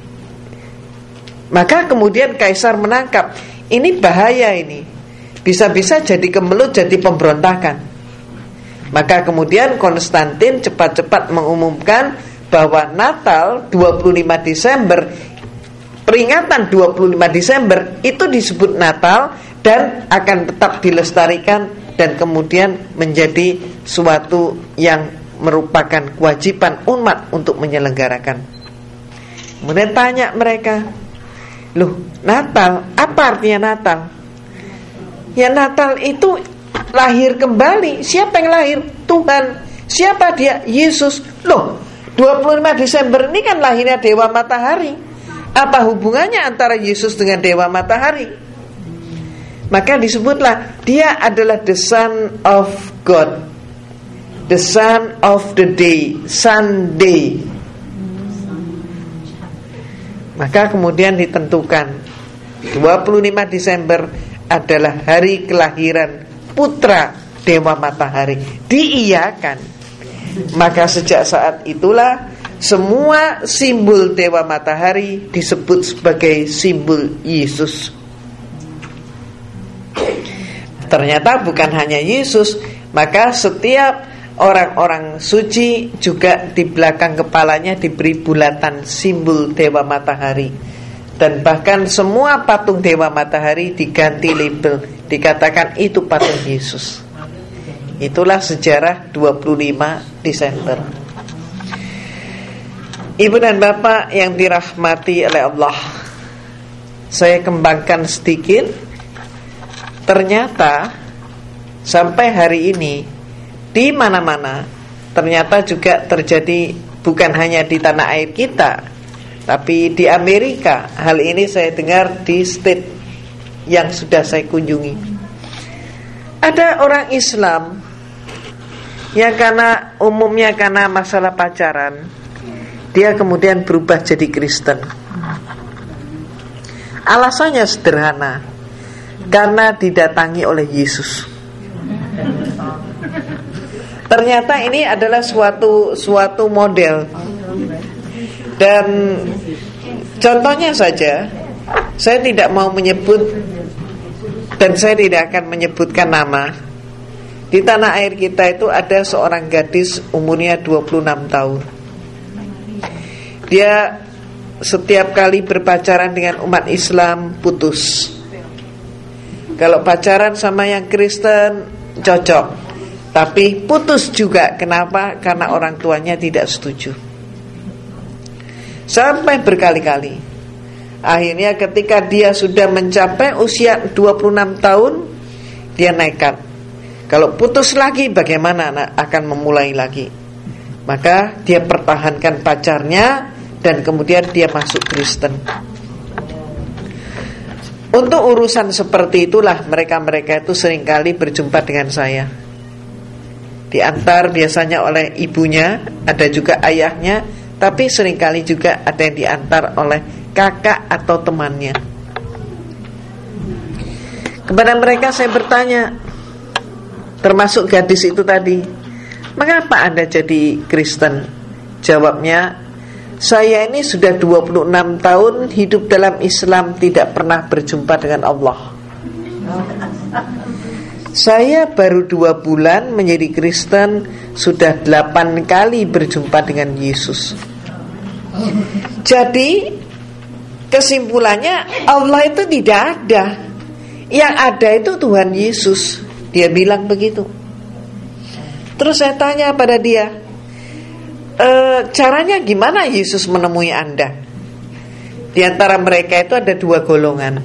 Maka kemudian kaisar menangkap. Ini bahaya ini. Bisa-bisa jadi kemelut, jadi pemberontakan. Maka kemudian Konstantin cepat-cepat mengumumkan bahwa Natal 25 Desember, peringatan 25 Desember itu disebut Natal dan akan tetap dilestarikan dan kemudian menjadi suatu yang merupakan kewajiban umat untuk menyelenggarakan. Kemudian tanya mereka, loh, Natal, apa artinya Natal? Ya, Natal itu lahir kembali. Siapa yang lahir? Tuhan. Siapa dia? Yesus. Loh, 25 Desember ini kan lahirnya Dewa Matahari. Apa hubungannya antara Yesus dengan Dewa Matahari? Maka disebutlah dia adalah the Son of God, the Son of the Day, Sunday. Maka kemudian ditentukan 25 Desember adalah hari kelahiran putra Dewa Matahari. Diiyakan. Maka sejak saat itulah semua simbol Dewa Matahari disebut sebagai simbol Yesus. Ternyata bukan hanya Yesus, maka setiap orang-orang suci juga di belakang kepalanya diberi bulatan simbol Dewa Matahari. Dan bahkan semua patung Dewa Matahari diganti label, dikatakan itu patung Yesus. Itulah sejarah 25 Desember. Ibu dan bapak yang dirahmati oleh Allah, saya kembangkan sedikit. Ternyata sampai hari ini di mana-mana ternyata juga terjadi, bukan hanya di tanah air kita, Tapi di Amerika hal ini saya dengar di state yang sudah saya kunjungi. Ada orang Islam yang umumnya karena masalah pacaran, dia kemudian berubah jadi Kristen. Alasannya sederhana, karena didatangi oleh Yesus. Ternyata ini adalah suatu model. Dan contohnya saja, saya tidak mau menyebut dan saya tidak akan menyebutkan nama. Di tanah air kita itu ada seorang gadis umurnya 26 tahun. Dia setiap kali berpacaran dengan umat Islam putus. Kalau pacaran sama yang Kristen cocok, tapi putus juga. Kenapa? Karena orang tuanya tidak setuju. Sampai berkali-kali. Akhirnya ketika dia sudah mencapai usia 26 tahun, dia nekat. Kalau putus lagi bagaimana akan memulai lagi? Maka dia pertahankan pacarnya dan kemudian dia masuk Kristen. Untuk urusan seperti itulah mereka-mereka itu seringkali berjumpa dengan saya. Diantar biasanya oleh ibunya, ada juga ayahnya, tapi seringkali juga ada yang diantar oleh kakak atau temannya. Kepada mereka saya bertanya, termasuk gadis itu tadi, mengapa Anda jadi Kristen? Jawabnya, saya ini sudah 26 tahun hidup dalam Islam, tidak pernah berjumpa dengan Allah. Saya baru 2 bulan menjadi Kristen, sudah 8 kali berjumpa dengan Yesus. Jadi kesimpulannya Allah itu tidak ada. Yang ada itu Tuhan Yesus. Dia bilang begitu. Terus saya tanya pada dia, caranya gimana Yesus menemui Anda? Di antara mereka itu ada 2 golongan.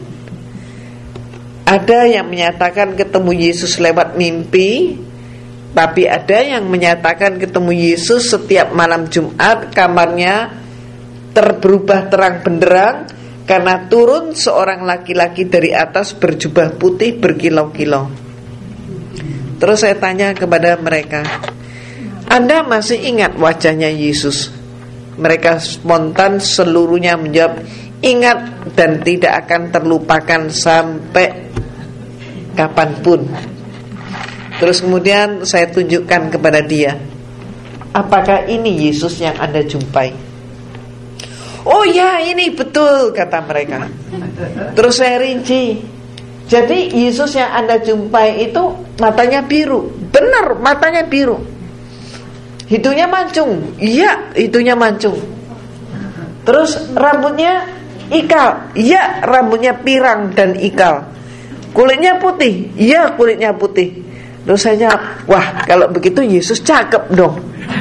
Ada yang menyatakan ketemu Yesus lewat mimpi, tapi ada yang menyatakan ketemu Yesus setiap malam Jumat kamarnya berubah terang benderang karena turun seorang laki-laki dari atas berjubah putih berkilau-kilau. Terus saya tanya kepada mereka, Anda masih ingat wajahnya Yesus? Mereka spontan seluruhnya menjawab, ingat dan tidak akan terlupakan sampai kapanpun. Terus kemudian saya tunjukkan kepada dia, apakah ini Yesus yang Anda jumpai? Oh ya, ini betul, kata mereka. Terus saya rinci, jadi Yesus yang Anda jumpai itu matanya biru. Benar, matanya biru. Hidungnya mancung. Iya, hidungnya mancung. Terus rambutnya ikal. Iya, rambutnya pirang dan ikal. Kulitnya putih. Iya, kulitnya putih. Terus saya jawab, wah, kalau begitu Yesus cakep dong.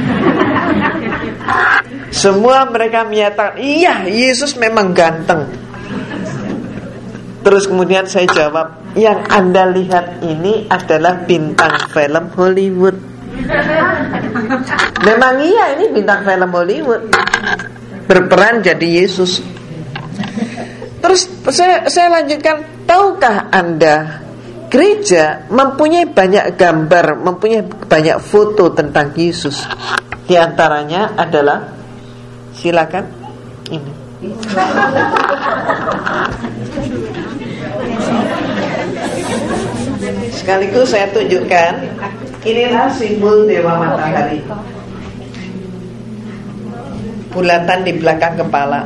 Semua mereka menyatakan, iya, Yesus memang ganteng. Terus kemudian saya jawab, yang Anda lihat ini adalah bintang film Hollywood. Memang iya, ini bintang film Hollywood, berperan jadi Yesus. Terus saya lanjutkan, tahukah Anda gereja mempunyai banyak gambar, mempunyai banyak foto tentang Yesus. Di antaranya adalah, silakan, ini. Sekaligus saya tunjukkan, inilah simbol Dewa Matahari, bulatan di belakang kepala.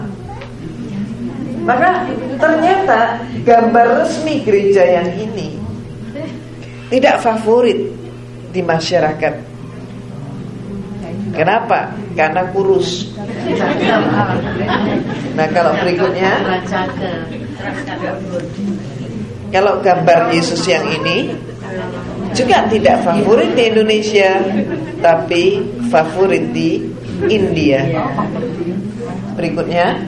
Maka ternyata gambar resmi gereja yang ini tidak favorit di masyarakat. Kenapa? Karena kurus. Nah, kalau berikutnya, kalau gambar Yesus yang ini juga tidak favorit di Indonesia, tapi favorit di India. Berikutnya,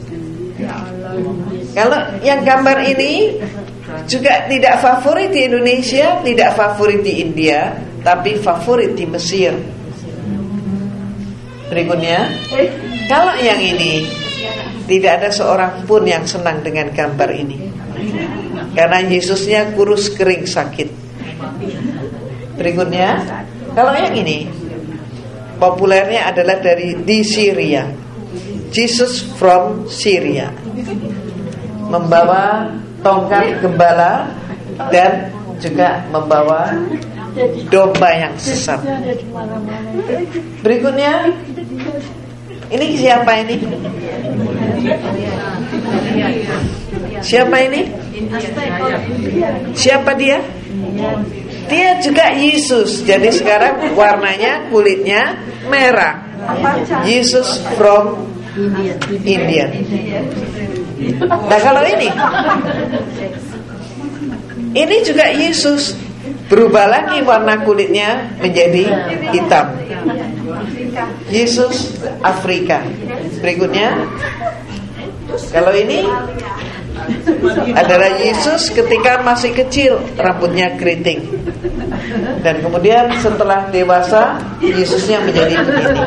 kalau yang gambar ini juga tidak favorit di Indonesia, tidak favorit di India, tapi favorit di Mesir. Berikutnya, kalau yang ini Tidak ada seorang pun yang senang dengan gambar ini, karena Yesusnya kurus kering sakit. Berikutnya, kalau yang ini populernya adalah di Syria. Jesus from Syria, membawa tongkat gembala dan juga membawa domba yang sesat. Berikutnya, ini siapa ini? Siapa ini? Siapa dia? Dia juga Yesus. Jadi sekarang warnanya, kulitnya merah. Yesus from India. Nah kalau ini juga Yesus, berubah lagi warna kulitnya menjadi hitam. Yesus Afrika. Berikutnya, kalau ini adalah Yesus ketika masih kecil, rambutnya keriting. Dan kemudian setelah dewasa, Yesusnya menjadi begini.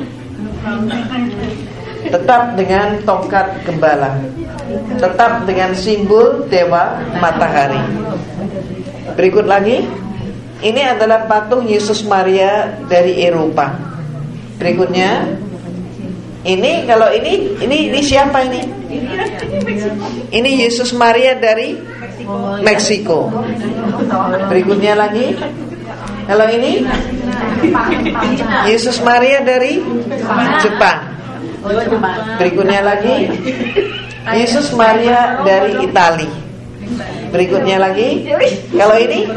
Tetap dengan tongkat gembala, tetap dengan simbol dewa matahari. Berikut lagi, ini adalah patung Yesus Maria dari Eropa. Berikutnya, ini kalau ini siapa ini? Ini Yesus Maria dari Meksiko. Berikutnya lagi, kalau ini Yesus Maria dari Jepang. Berikutnya lagi, Yesus Maria dari Italia. Berikutnya lagi, kalau ini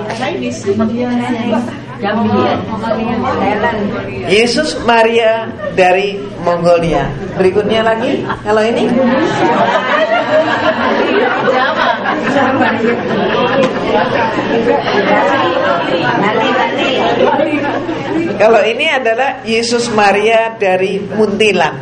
Yesus Maria dari Mongolia. Berikutnya lagi, kalau ini kalau ini adalah Yesus Maria dari Muntilan.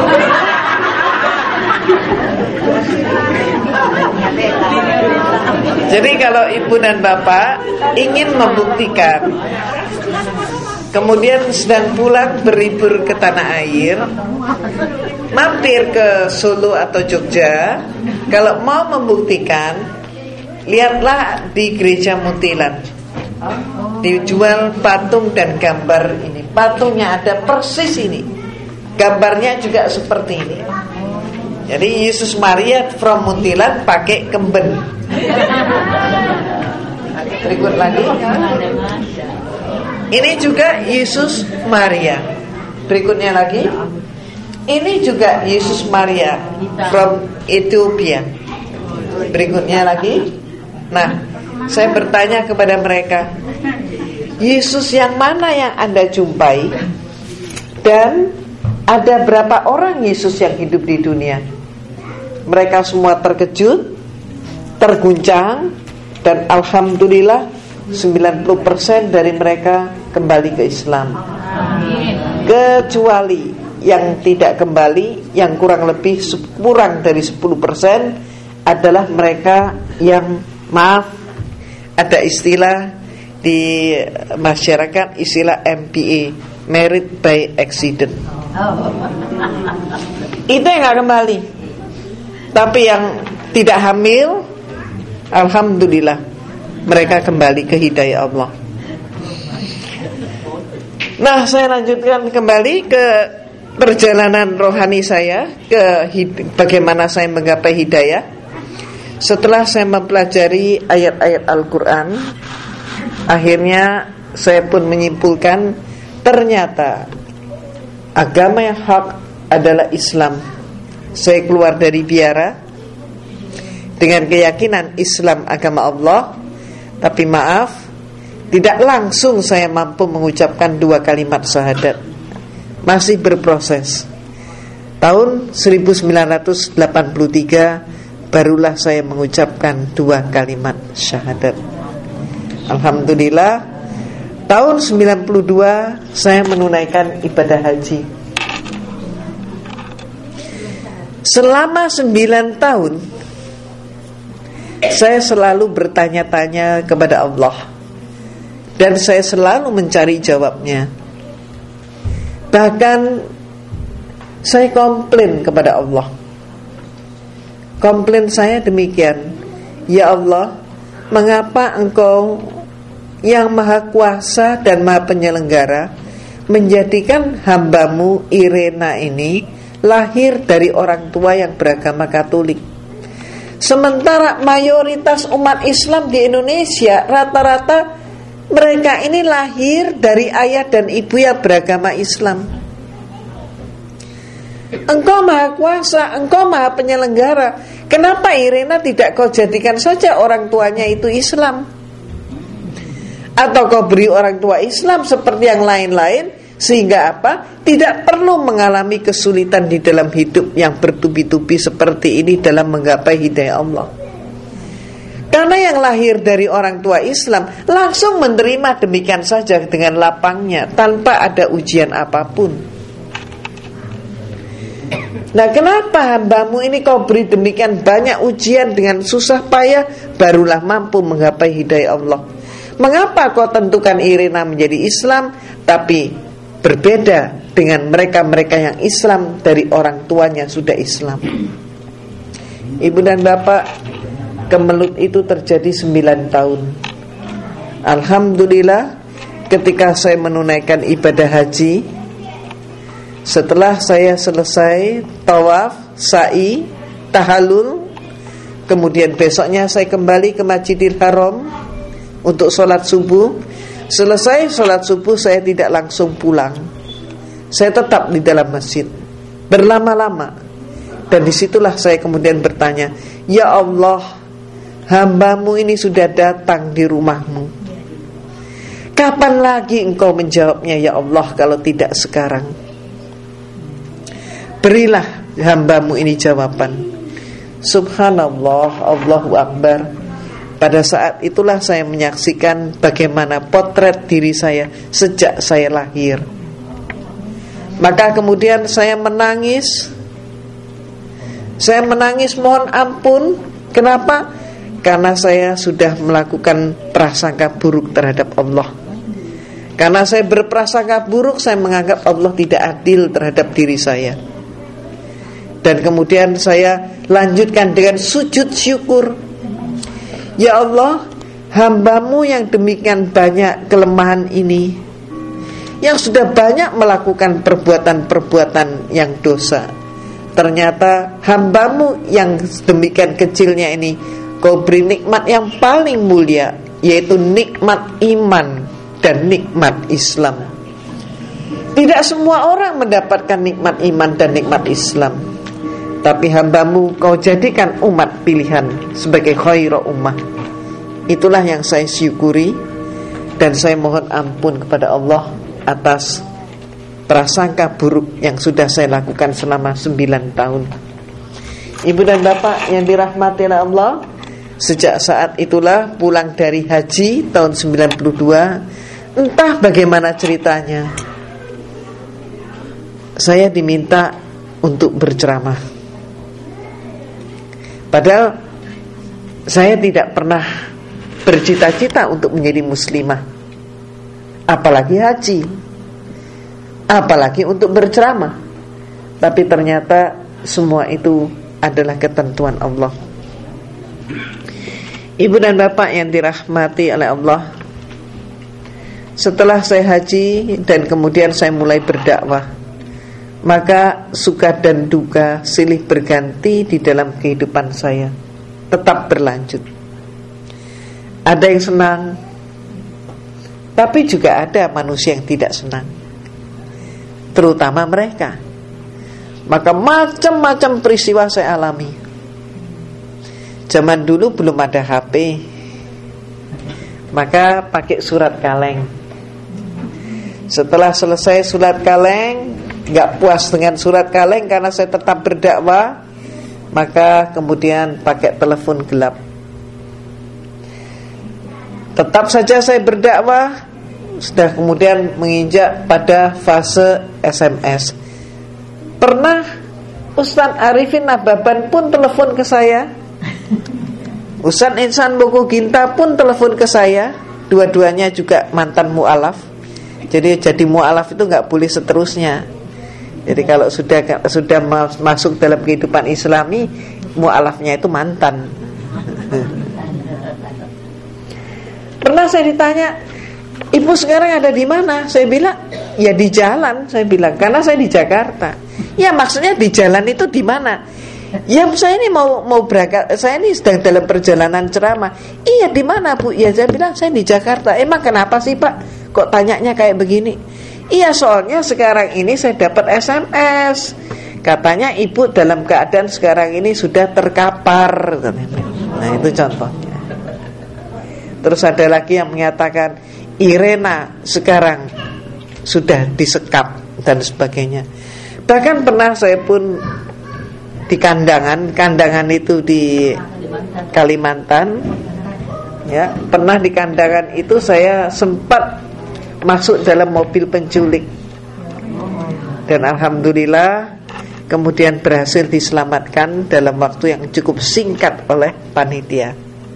Jadi kalau ibu dan bapak ingin membuktikan, kemudian sedang pulang berlibur ke tanah air, mampir ke Solo atau Jogja, kalau mau membuktikan, lihatlah di gereja Muntilan. Dijual patung dan gambar ini. Patungnya ada persis ini, gambarnya juga seperti ini. Jadi Yesus Maria from Muntilan pakai kemben. Berikut lagi, ini juga Yesus Maria. Berikutnya lagi, ini juga Yesus Maria from Ethiopia. Berikutnya lagi. Nah, saya bertanya kepada mereka, Yesus yang mana yang Anda jumpai? Dan ada berapa orang Yesus yang hidup di dunia? Mereka semua terkejut, terguncang, dan alhamdulillah 90% dari mereka kembali ke Islam. Kecuali yang tidak kembali, yang kurang lebih kurang dari 10% adalah mereka yang, maaf, ada istilah di masyarakat, istilah MBA, married by accident. Itu yang gak kembali. Tapi yang tidak hamil, alhamdulillah mereka kembali ke hidayah Allah. Nah, saya lanjutkan kembali ke perjalanan rohani saya, ke bagaimana saya menggapai hidayah. Setelah saya mempelajari ayat-ayat Al-Quran, akhirnya saya pun menyimpulkan, ternyata agama yang hak adalah Islam. Saya keluar dari biara dengan keyakinan Islam agama Allah, tapi maaf, tidak langsung saya mampu mengucapkan 2 kalimat syahadat. Masih berproses. Tahun 1983 barulah saya mengucapkan 2 kalimat syahadat. Alhamdulillah, tahun 92 saya menunaikan ibadah haji. Selama 9 tahun saya selalu bertanya-tanya kepada Allah, dan saya selalu mencari jawabnya. Bahkan Saya komplain kepada Allah. Komplain saya demikian, ya Allah, mengapa Engkau yang Maha Kuasa dan Maha Penyelenggara menjadikan hamba-Mu Irena ini lahir dari orang tua yang beragama Katolik, sementara mayoritas umat Islam di Indonesia rata-rata mereka ini lahir dari ayah dan ibu yang beragama Islam. Engkau Maha Kuasa, Engkau Maha Penyelenggara, kenapa Irena tidak Kau jadikan saja orang tuanya itu Islam? Atau Kau beri orang tua Islam seperti yang lain-lain, sehingga apa? Tidak perlu mengalami kesulitan di dalam hidup yang bertubi-tubi seperti ini dalam menggapai hidayah Allah. Karena yang lahir dari orang tua Islam langsung menerima demikian saja dengan lapangnya, tanpa ada ujian apapun. Nah, kenapa hamba-Mu ini Kau beri demikian banyak ujian dengan susah payah barulah mampu menggapai hidayah Allah? Mengapa Kau tentukan Irena menjadi Islam tapi berbeda dengan mereka-mereka yang Islam dari orang tuanya sudah Islam? Ibu dan Bapak, kemelut itu terjadi 9 tahun. Alhamdulillah, ketika saya menunaikan ibadah haji, setelah saya selesai tawaf, sa'i, tahallul, kemudian besoknya saya kembali ke Masjidil Haram untuk sholat subuh. Selesai sholat subuh saya tidak langsung pulang, saya tetap di dalam masjid berlama-lama. Dan disitulah saya kemudian bertanya, ya Allah, hamba-Mu ini sudah datang di rumah-Mu, kapan lagi Engkau menjawabnya ya Allah kalau tidak sekarang? Berilah hamba-Mu ini jawaban. Subhanallah, Allahu Akbar. Pada saat itulah saya menyaksikan bagaimana potret diri saya sejak saya lahir. Maka kemudian saya menangis. Saya menangis mohon ampun. Kenapa? Karena saya sudah melakukan prasangka buruk terhadap Allah. Karena saya berprasangka buruk, saya menganggap Allah tidak adil terhadap diri saya. Dan kemudian saya lanjutkan dengan sujud syukur. Ya Allah, hamba-Mu yang demikian banyak kelemahan ini, yang sudah banyak melakukan perbuatan-perbuatan yang dosa, ternyata hamba-Mu yang demikian kecilnya ini Kau beri nikmat yang paling mulia, yaitu nikmat iman dan nikmat Islam. Tidak semua orang mendapatkan nikmat iman dan nikmat Islam, tapi hamba-Mu Kau jadikan umat pilihan sebagai khairu ummah. Itulah yang saya syukuri. Dan saya mohon ampun kepada Allah atas prasangka buruk yang sudah saya lakukan selama 9 tahun. Ibu dan Bapak yang dirahmati oleh Allah, sejak saat itulah pulang dari haji tahun 92, entah bagaimana ceritanya, saya diminta untuk berceramah. Padahal saya tidak pernah bercita-cita untuk menjadi muslimah, apalagi haji, apalagi untuk berceramah. Tapi ternyata semua itu adalah ketentuan Allah. Ibu dan Bapak yang dirahmati oleh Allah, setelah saya haji dan kemudian saya mulai berdakwah, maka suka dan duka silih berganti di dalam kehidupan saya, tetap berlanjut. Ada yang senang, tapi juga ada manusia yang tidak senang, terutama mereka. Maka macam-macam peristiwa saya alami. Zaman dulu belum ada HP, maka pakai surat kaleng. Setelah selesai surat kaleng, gak puas dengan surat kaleng karena saya tetap berdakwah, maka kemudian pakai telepon gelap. Tetap saja saya berdakwah, sudah kemudian menginjak pada fase SMS. Pernah Ustaz Arifin Nababan pun telepon ke saya, Ustaz Insan Buku Ginta pun telepon ke saya. Dua-duanya juga mantan mu'alaf. Jadi mu'alaf itu gak boleh seterusnya. Jadi kalau sudah masuk dalam kehidupan Islami, mu'alafnya itu mantan. Pernah saya ditanya, ibu sekarang ada di mana? Saya bilang, ya di jalan. Saya bilang, karena saya di Jakarta. Ya maksudnya di jalan itu di mana? Ya saya ini mau berangkat, saya ini sedang dalam perjalanan ceramah. Iya di mana Bu? Ya saya bilang saya di Jakarta. Emang kenapa sih Pak? Kok tanyanya kayak begini? Iya soalnya sekarang ini saya dapat SMS. Katanya ibu dalam keadaan sekarang ini sudah terkapar. Nah itu contohnya. Terus ada lagi yang menyatakan Irena sekarang sudah disekap dan sebagainya. Bahkan pernah saya pun di kandangan itu di Kalimantan, ya pernah di kandangan itu saya sempat masuk dalam mobil penculik dan alhamdulillah kemudian berhasil diselamatkan dalam waktu yang cukup singkat oleh panitia.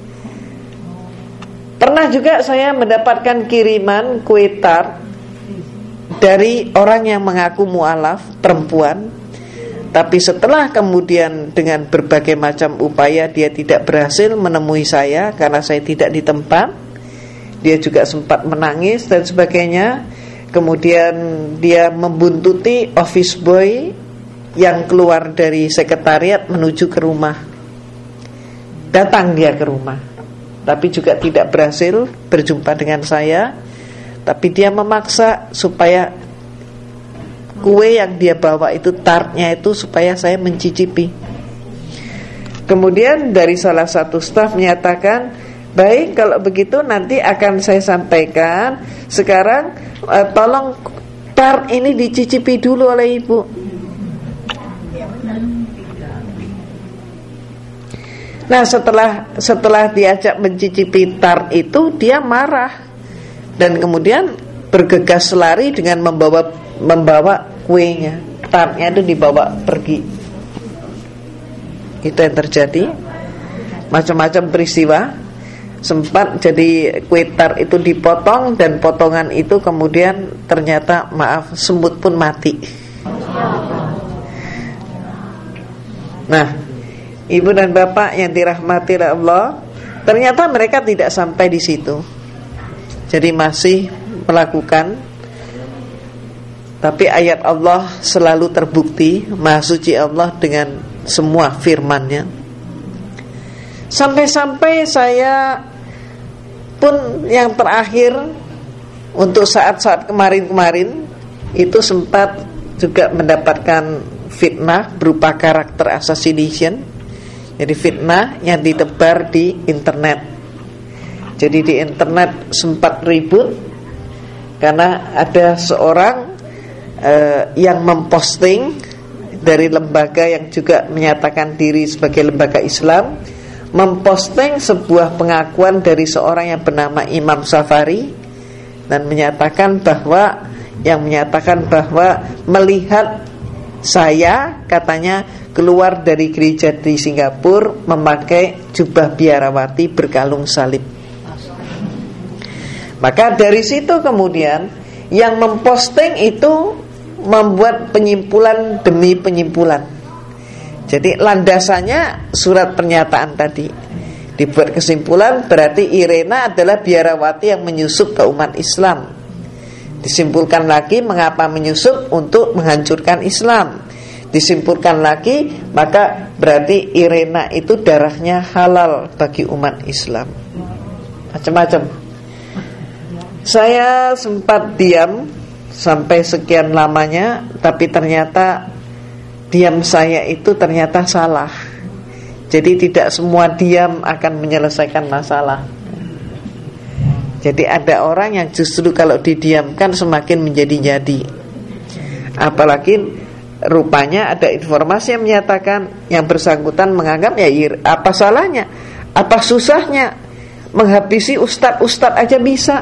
Pernah juga saya mendapatkan kiriman kue tart dari orang yang mengaku mu'alaf, perempuan. Tapi setelah kemudian dengan berbagai macam upaya dia tidak berhasil menemui saya karena saya tidak di tempat. Dia juga sempat menangis dan sebagainya. Kemudian dia membuntuti office boy yang keluar dari sekretariat menuju ke rumah. Datang dia ke rumah, tapi juga tidak berhasil berjumpa dengan saya. Tapi dia memaksa supaya kue yang dia bawa itu, tartnya itu, supaya saya mencicipi. Kemudian dari salah satu staf menyatakan, baik kalau begitu nanti akan saya sampaikan. Sekarang tolong tart ini dicicipi dulu oleh ibu. Nah setelah diajak mencicipi tart itu, dia marah dan kemudian bergegas lari dengan membawa kuenya, tartnya itu dibawa pergi. Itu yang terjadi. Macam-macam peristiwa. Sempat jadi kue tart itu dipotong dan potongan itu kemudian ternyata semut pun mati. Nah, ibu dan bapak yang dirahmati oleh Allah, ternyata mereka tidak sampai di situ. Jadi masih melakukan. Tapi ayat Allah selalu terbukti, Maha Suci Allah dengan semua firman-Nya. Sampai-sampai saya pun yang terakhir untuk saat-saat kemarin-kemarin itu sempat juga mendapatkan fitnah berupa karakter assassination. Jadi fitnah yang ditebar di internet. Jadi di internet sempat ribut karena ada seorang yang memposting dari lembaga yang juga menyatakan diri sebagai lembaga Islam, memposting sebuah pengakuan dari seorang yang bernama Imam Safari dan menyatakan bahwa melihat saya, katanya, keluar dari gereja di Singapura memakai jubah biarawati berkalung salib. Maka dari situ kemudian yang memposting itu membuat penyimpulan demi penyimpulan. Jadi landasannya surat pernyataan tadi. Dibuat kesimpulan berarti Irena adalah biarawati yang menyusup ke umat Islam. Disimpulkan lagi mengapa menyusup, untuk menghancurkan Islam. Disimpulkan lagi maka berarti Irena itu darahnya halal bagi umat Islam. Macam-macam. Saya sempat diam sampai sekian lamanya, tapi ternyata diam saya itu ternyata salah. Jadi tidak semua diam akan menyelesaikan masalah. Jadi ada orang yang justru kalau didiamkan semakin menjadi-jadi. Apalagi rupanya ada informasi yang menyatakan yang bersangkutan menganggap ya apa salahnya, apa susahnya menghabisi ustadz aja bisa.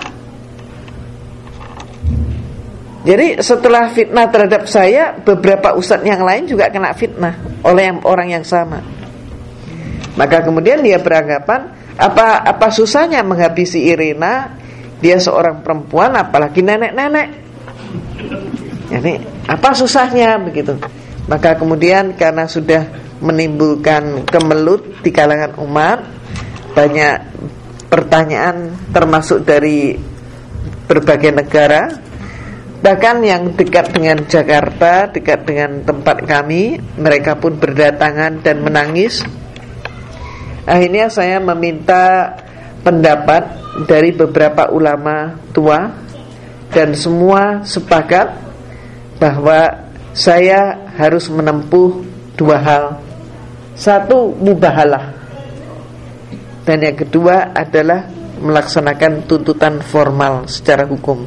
Jadi setelah fitnah terhadap saya, beberapa ustadz yang lain juga kena fitnah oleh orang yang sama. Maka kemudian dia beranggapan apa susahnya menghabisi Irena, dia seorang perempuan apalagi nenek-nenek. Jadi Apa susahnya begitu? Maka kemudian karena sudah menimbulkan kemelut di kalangan umat, banyak pertanyaan termasuk dari berbagai negara, bahkan yang dekat dengan Jakarta, dekat dengan tempat kami, mereka pun berdatangan dan menangis. Akhirnya saya meminta pendapat dari beberapa ulama tua, dan semua sepakat bahwa saya harus menempuh dua hal. Satu, mubahalah, dan yang kedua adalah melaksanakan tuntutan formal secara hukum.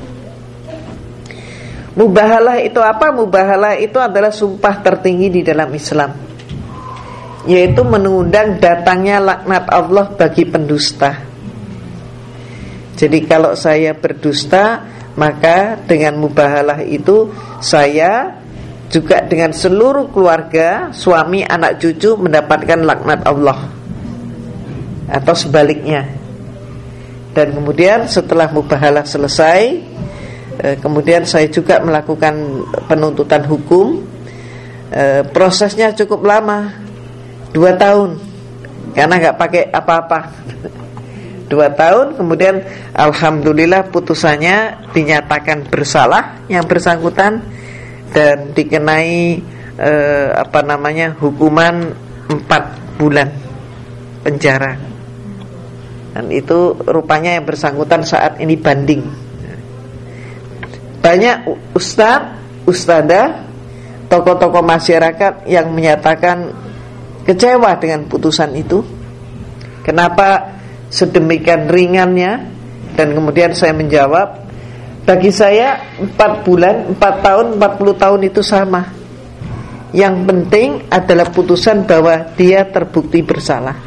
Mubahalah itu apa? Mubahalah itu adalah sumpah tertinggi di dalam Islam, yaitu mengundang datangnya laknat Allah bagi pendusta. Jadi kalau saya berdusta, maka dengan mubahalah itu saya juga dengan seluruh keluarga, suami, anak, cucu mendapatkan laknat Allah, atau sebaliknya. Dan kemudian setelah mubahalah selesai, kemudian saya juga melakukan penuntutan hukum. Prosesnya cukup lama, 2 tahun, karena gak pakai apa-apa. 2 tahun, kemudian alhamdulillah putusannya dinyatakan bersalah yang bersangkutan dan dikenai hukuman 4 bulan penjara. Dan itu rupanya yang bersangkutan saat ini banding. Banyak ustadzah, tokoh-tokoh masyarakat yang menyatakan kecewa dengan putusan itu. Kenapa sedemikian ringannya? Dan kemudian saya menjawab, bagi saya 4 bulan, 4 tahun, 40 tahun itu sama. Yang penting adalah putusan bahwa dia terbukti bersalah.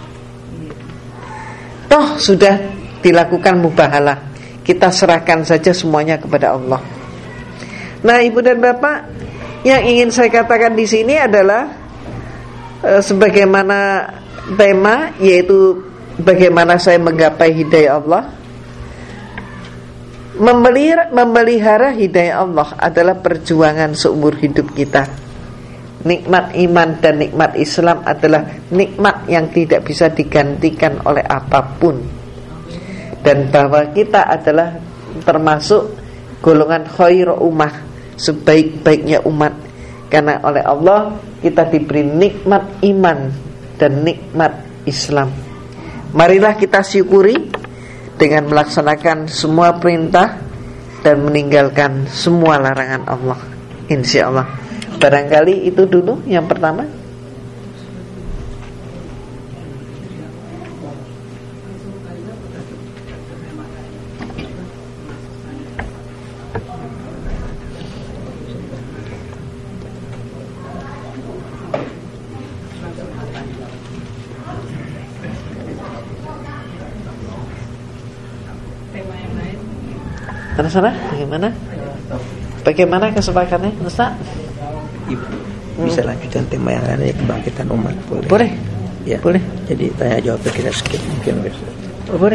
Toh sudah dilakukan mubahalah, kita serahkan saja semuanya kepada Allah. Nah, Ibu dan Bapak, yang ingin saya katakan di sini adalah sebagaimana tema, yaitu bagaimana saya menggapai hidayah Allah. Memelihara hidayah Allah adalah perjuangan seumur hidup kita. Nikmat iman dan nikmat Islam adalah nikmat yang tidak bisa digantikan oleh apapun. Dan bahwa kita adalah termasuk golongan khairu ummah, sebaik-baiknya umat. Karena oleh Allah kita diberi nikmat iman dan nikmat Islam. Marilah kita syukuri dengan melaksanakan semua perintah dan meninggalkan semua larangan Allah, insyaallah. Barangkali itu dulu yang pertama. Sana bagaimana kesepakatannya, Ustaz? Ibu bisa lanjutkan tema yang lainnya, kebangkitan umat, boleh? Boleh. Ya. Boleh. Jadi tanya jawab kita skip mungkin besok. Boleh.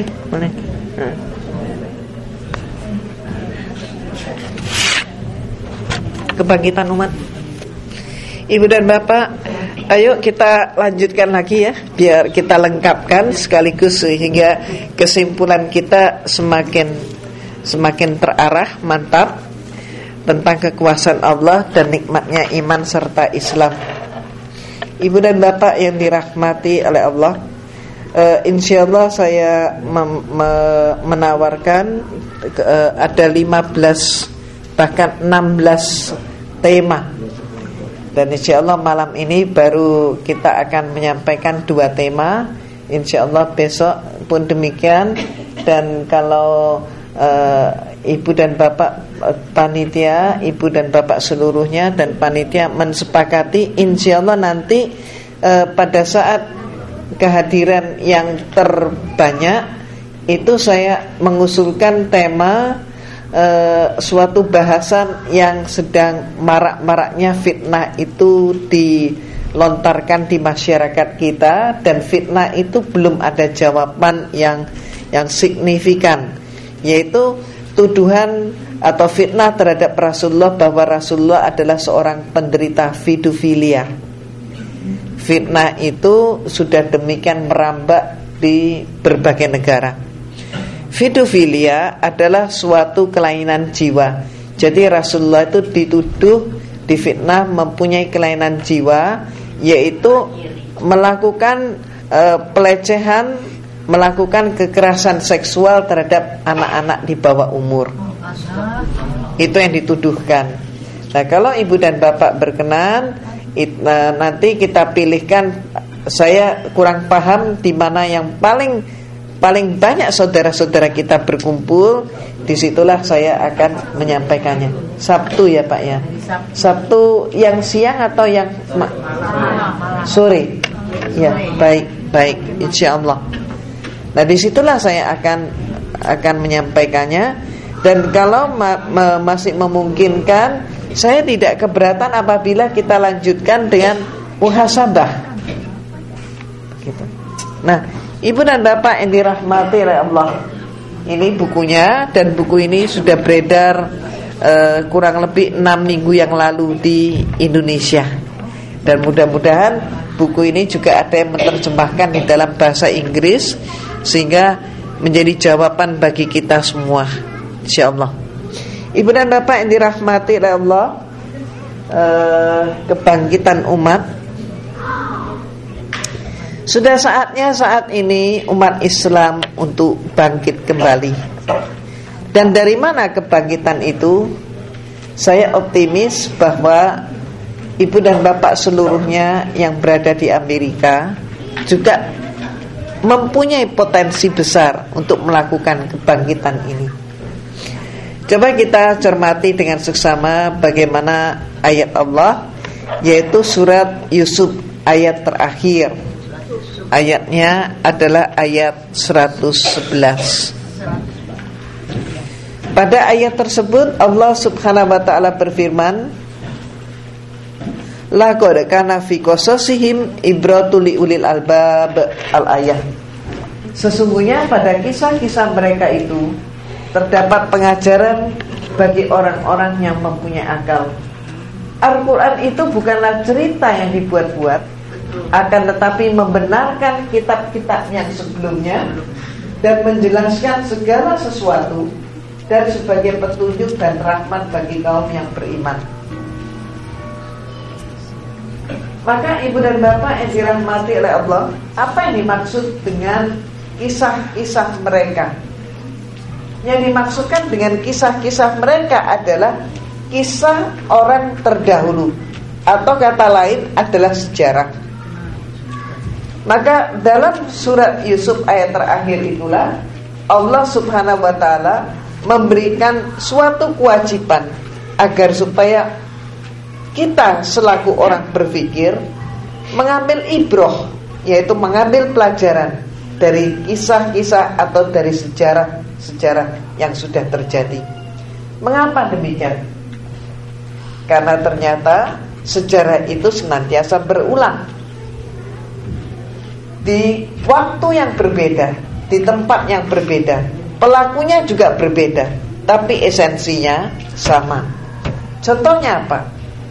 Kebangkitan umat. Ibu dan Bapak, ayo kita lanjutkan lagi ya, biar kita lengkapkan sekaligus sehingga kesimpulan kita semakin terarah, mantap, tentang kekuasaan Allah dan nikmatnya iman serta Islam. Ibu dan Bapak yang dirahmati oleh Allah, insyaallah saya menawarkan ada 15 bahkan 16 tema. Dan insyaallah malam ini baru kita akan menyampaikan 2 tema. Insyaallah besok pun demikian. Dan kalau ibu dan bapak panitia, ibu dan bapak seluruhnya dan panitia mensepakati, insyaallah nanti pada saat kehadiran yang terbanyak itu saya mengusulkan tema suatu bahasan yang sedang marak-maraknya fitnah itu dilontarkan di masyarakat kita, dan fitnah itu belum ada jawaban yang signifikan, yaitu tuduhan atau fitnah terhadap Rasulullah bahwa Rasulullah adalah seorang penderita pedofilia. Fitnah itu sudah demikian merambak di berbagai negara. Pedofilia adalah suatu kelainan jiwa. Jadi Rasulullah itu dituduh, difitnah mempunyai kelainan jiwa, yaitu melakukan pelecehan, melakukan kekerasan seksual terhadap anak-anak di bawah umur. Itu yang dituduhkan. Nah, kalau ibu dan bapak berkenan, nanti kita pilihkan. Saya kurang paham di mana yang paling banyak saudara-saudara kita berkumpul. Disitulah saya akan menyampaikannya. Sabtu ya Pak ya. Sabtu yang siang atau yang sore? Ya, baik, insyaallah. Nah, disitulah saya akan menyampaikannya. Dan kalau masih memungkinkan, saya tidak keberatan apabila kita lanjutkan dengan muhasabah. Gitu. Nah, ibu dan bapak yang dirahmati oleh Allah, ini bukunya, dan buku ini sudah beredar kurang lebih 6 minggu yang lalu di Indonesia. Dan mudah-mudahan buku ini juga ada yang menerjemahkan di dalam bahasa Inggris, sehingga menjadi jawaban bagi kita semua, insyaallah. Ibu dan bapak yang dirahmati oleh Allah, kebangkitan umat. Sudah saatnya saat ini umat Islam untuk bangkit kembali. Dan dari mana kebangkitan itu? Saya optimis bahwa ibu dan bapak seluruhnya yang berada di Amerika juga mempunyai potensi besar untuk melakukan kebangkitan ini. Coba kita cermati dengan seksama bagaimana ayat Allah, yaitu surat Yusuf ayat terakhir. Ayatnya adalah ayat 111. Pada ayat tersebut Allah subhanahu wa ta'ala berfirman, laqad kana fi qasasihim ibratul liulil albab, al-ayah. Sesungguhnya pada kisah-kisah mereka itu terdapat pengajaran bagi orang-orang yang mempunyai akal. Al-Quran itu bukanlah cerita yang dibuat-buat, akan tetapi membenarkan kitab-kitab yang sebelumnya dan menjelaskan segala sesuatu, dan sebagai petunjuk dan rahmat bagi kaum yang beriman. Maka ibu dan bapak yang dirahmati oleh Allah, apa yang dimaksud dengan kisah-kisah mereka? Yang dimaksudkan dengan kisah-kisah mereka adalah kisah orang terdahulu, atau kata lain adalah sejarah. Maka dalam surat Yusuf ayat terakhir itulah Allah subhanahu wa ta'ala memberikan suatu kewajiban agar supaya kita selaku orang berpikir mengambil ibroh, yaitu mengambil pelajaran dari kisah-kisah atau dari sejarah yang sudah terjadi. Mengapa demikian? Karena ternyata sejarah itu senantiasa berulang di waktu yang berbeda, di tempat yang berbeda, pelakunya juga berbeda, tapi esensinya sama. Contohnya apa?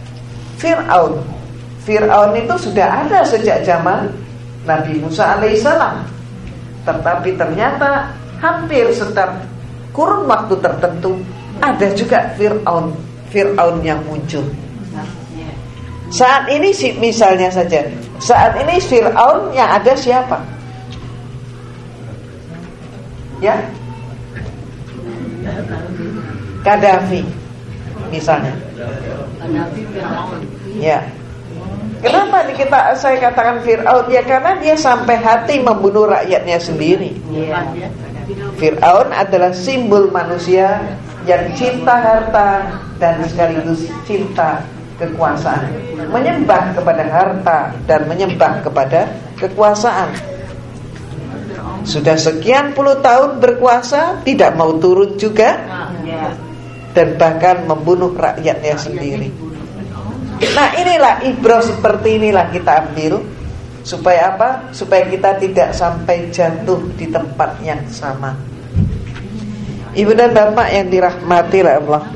Fir'aun itu sudah ada sejak zaman Nabi Musa alaihissalam, tetapi ternyata hampir setiap kurun waktu tertentu ada juga Fir'aun yang muncul. Saat ini misalnya saja, saat ini Fir'aun yang ada siapa? Ya, Gaddafi misalnya. Ya. Kenapa saya katakan Fir'aun? Ya karena dia sampai hati membunuh rakyatnya sendiri. Fir'aun adalah simbol manusia yang cinta harta dan sekaligus cinta kekuasaan, menyembah kepada harta dan menyembah kepada kekuasaan. Sudah sekian puluh tahun berkuasa, tidak mau turun juga, dan bahkan membunuh rakyatnya sendiri. Nah, inilah ibrah, seperti inilah kita ambil. Supaya apa? Supaya kita tidak sampai jatuh di tempat yang sama. Ibu dan bapak yang dirahmati oleh Allah,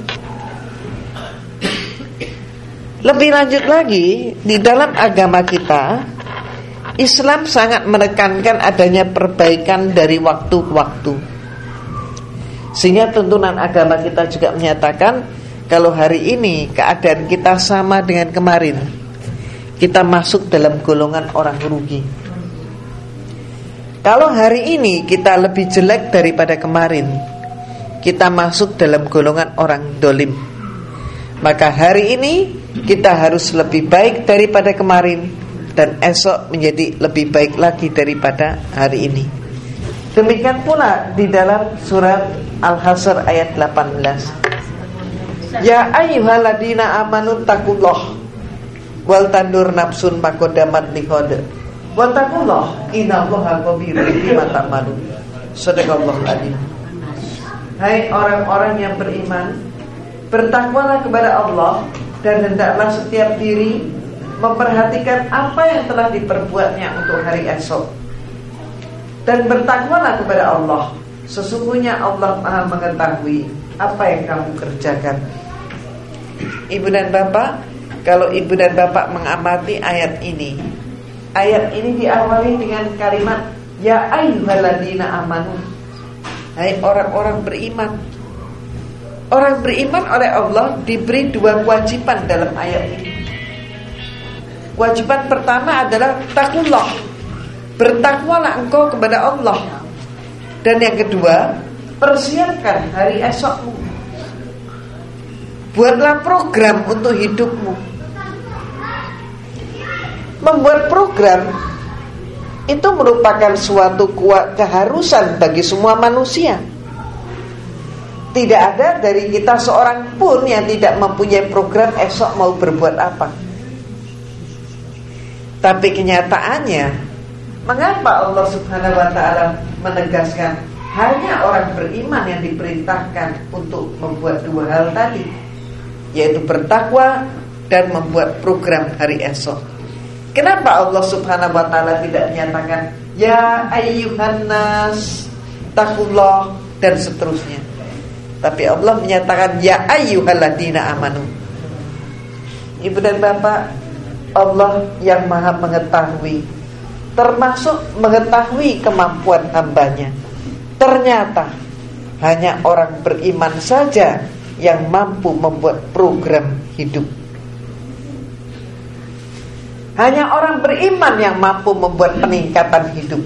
lebih lanjut lagi, di dalam agama kita, Islam sangat menekankan adanya perbaikan dari waktu ke waktu. Sehingga tuntunan agama kita juga menyatakan, kalau hari ini keadaan kita sama dengan kemarin, kita masuk dalam golongan orang rugi. Kalau hari ini kita lebih jelek daripada kemarin, kita masuk dalam golongan orang dolim. Maka hari ini kita harus lebih baik daripada kemarin, dan esok menjadi lebih baik lagi daripada hari ini. Demikian pula di dalam surat Al-Hasr ayat 18. Ya ayyuhalladzina amanu taqullah wal tandur nafsun ma qaddamat lighad wa taqullah innallaha khabirun bima ta'malun. Shadaqallahul adzim. Hai orang-orang yang beriman, bertakwalah kepada Allah, dan hendaklah setiap diri memperhatikan apa yang telah diperbuatnya untuk hari esok. Dan bertakwalah kepada Allah, sesungguhnya Allah Maha mengetahui apa yang kamu kerjakan. Ibu dan bapak, kalau ibu dan bapak mengamati ayat ini diawali dengan kalimat ya ayyuhalladzina amanu. Hai orang-orang beriman. Orang beriman oleh Allah diberi dua kewajiban dalam ayat ini. Kewajiban pertama adalah taqullah, bertakwalah engkau kepada Allah. Dan yang kedua, persiapkan hari esokmu. Buatlah program untuk hidupmu. Membuat program itu merupakan suatu keharusan bagi semua manusia. Tidak ada dari kita seorang pun yang tidak mempunyai program esok mau berbuat apa. Tapi kenyataannya, mengapa Allah Subhanahu wa ta'ala menegaskan hanya orang beriman yang diperintahkan untuk membuat dua hal tadi, yaitu bertakwa dan membuat program hari esok? Kenapa Allah Subhanahu wa ta'ala tidak menyatakan ya ayyuhan nas taqullah dan seterusnya, tapi Allah menyatakan ya ayyuhalladzina amanu. Ibu dan bapak, Allah yang Maha mengetahui, termasuk mengetahui kemampuan hambanya. Ternyata hanya orang beriman saja yang mampu membuat program hidup. Hanya orang beriman yang mampu membuat peningkatan hidup.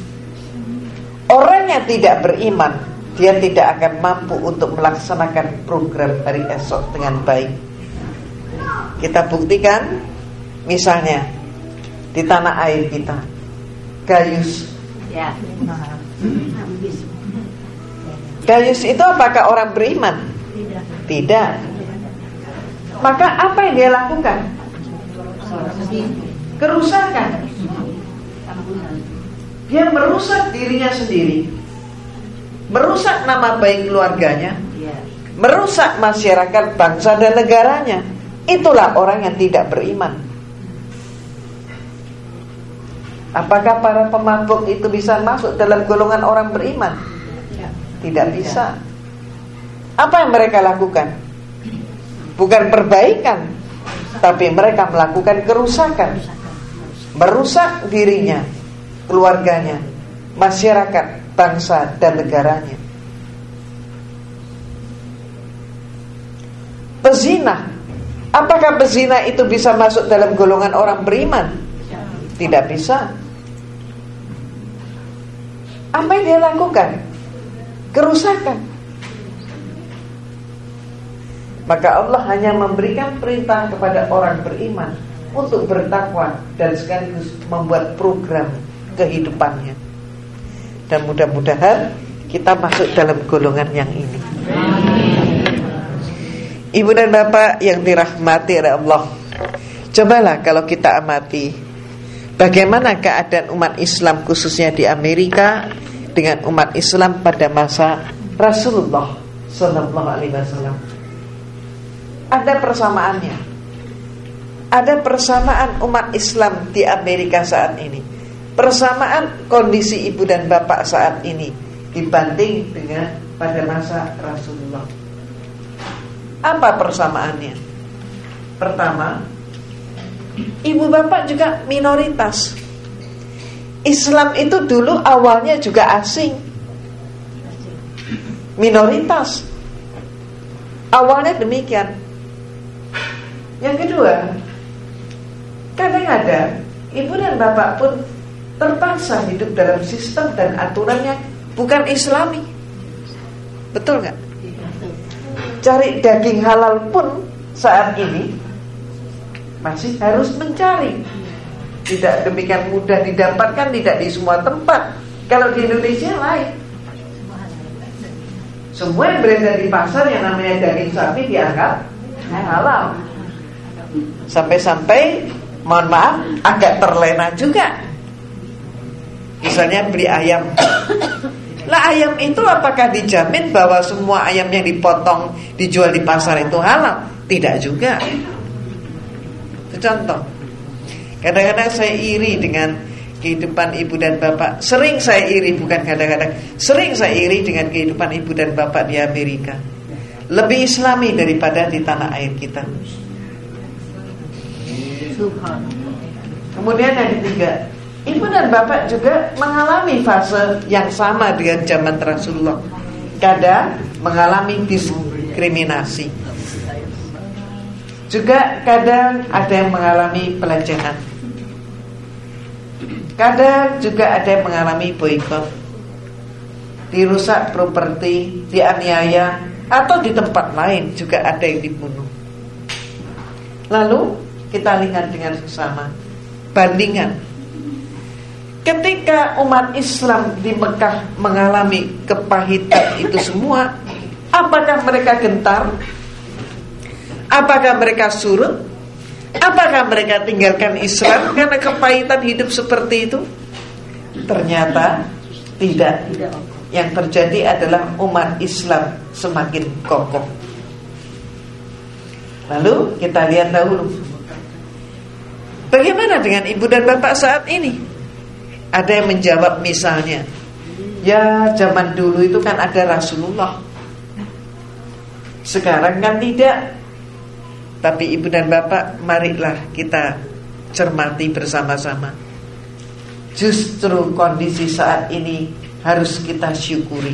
Orang yang tidak beriman, dia tidak akan mampu untuk melaksanakan program hari esok dengan baik. Kita buktikan, misalnya di tanah air kita, Gayus. Gayus itu apakah orang beriman? Tidak. Maka apa yang dia lakukan? Kerusakan. Dia merusak dirinya sendiri, merusak nama baik keluarganya, merusak masyarakat, bangsa dan negaranya. Itulah orang yang tidak beriman. Apakah para pemabuk itu bisa masuk dalam golongan orang beriman? Tidak bisa. Apa yang mereka lakukan? Bukan perbaikan, tapi mereka melakukan kerusakan, merusak dirinya, keluarganya, masyarakat, bangsa dan negaranya. Pezina, apakah pezina itu bisa masuk dalam golongan orang beriman? Tidak bisa. Apa yang dia lakukan? Kerusakan. Maka Allah hanya memberikan perintah kepada orang beriman untuk bertakwa dan sekaligus membuat program kehidupannya. Dan mudah-mudahan kita masuk dalam golongan yang ini. Ibu dan bapak yang dirahmati oleh Allah, cobalah kalau kita amati bagaimana keadaan umat Islam khususnya di Amerika dengan umat Islam pada masa Rasulullah Sallallahu Alaihi Wasallam. Ada persamaannya. Ada persamaan umat Islam di Amerika saat ini, persamaan kondisi ibu dan bapak saat ini dibanding dengan pada masa Rasulullah. Apa persamaannya? Pertama, ibu bapak juga minoritas. Islam itu dulu awalnya juga asing, minoritas. Awalnya demikian. Yang kedua, kadang-kadang ibu dan bapak pun terpaksa hidup dalam sistem dan aturannya bukan Islami. Betul gak? Cari daging halal pun saat ini masih harus mencari. Tidak demikian mudah didapatkan, tidak di semua tempat. Kalau di Indonesia lain. Semua yang beredar di pasar yang namanya daging sapi dianggap halal. Sampai-sampai, mohon maaf, agak terlena juga. Misalnya beli ayam. Lah ayam itu apakah dijamin bahwa semua ayam yang dipotong dijual di pasar itu halal? Tidak juga. Itu contoh. Kadang-kadang saya iri dengan kehidupan ibu dan bapak. Sering saya iri, bukan kadang-kadang, sering saya iri dengan kehidupan ibu dan bapak di Amerika. Lebih Islami daripada di tanah air kita. Kemudian yang ketiga, ibu dan bapak juga mengalami fase yang sama dengan zaman Rasulullah. Kadang mengalami diskriminasi. Juga kadang ada yang mengalami pelecehan. Kadang juga ada yang mengalami boikot, dirusak properti, dianiaya, atau di tempat lain juga ada yang dibunuh. Lalu kita lihat dengan sesama bandingan. Ketika umat Islam di Mekah mengalami kepahitan itu semua, apakah mereka gentar? Apakah mereka surut? Apakah mereka tinggalkan Islam karena kepahitan hidup seperti itu? Ternyata tidak. Yang terjadi adalah umat Islam semakin kokoh. Lalu kita lihat dahulu, bagaimana dengan ibu dan bapak saat ini? Ada yang menjawab misalnya, ya zaman dulu itu kan ada Rasulullah, sekarang kan tidak. Tapi ibu dan bapak, marilah kita cermati bersama-sama. Justru kondisi saat ini harus kita syukuri.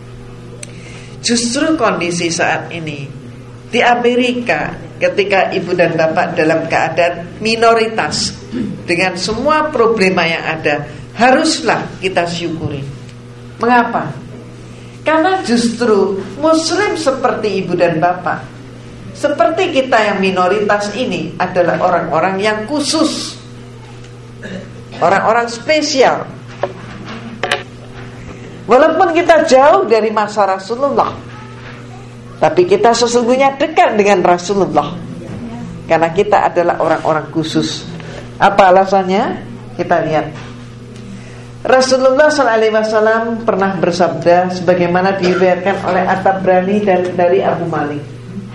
Justru kondisi saat ini di Amerika, ketika ibu dan bapak dalam keadaan minoritas dengan semua problema yang ada, haruslah kita syukuri. Mengapa? Karena justru Muslim seperti ibu dan bapak, seperti kita yang minoritas ini, adalah orang-orang yang khusus, orang-orang spesial. Walaupun kita jauh dari masa Rasulullah, tapi kita sesungguhnya dekat dengan Rasulullah, karena kita adalah orang-orang khusus. Apa alasannya? Kita lihat. Rasulullah SAW pernah bersabda, sebagaimana diriwayatkan oleh At-Tabrani dan dari Abu Malik.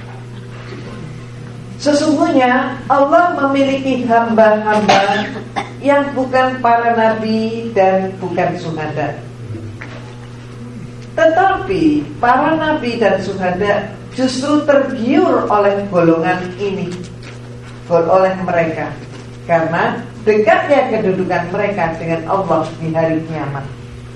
Sesungguhnya Allah memiliki hamba-hamba yang bukan para nabi dan bukan syuhada. Tetapi para nabi dan syuhada justru tergiur oleh golongan ini, oleh mereka, karena dekatnya kedudukan mereka dengan Allah di hari kiamat.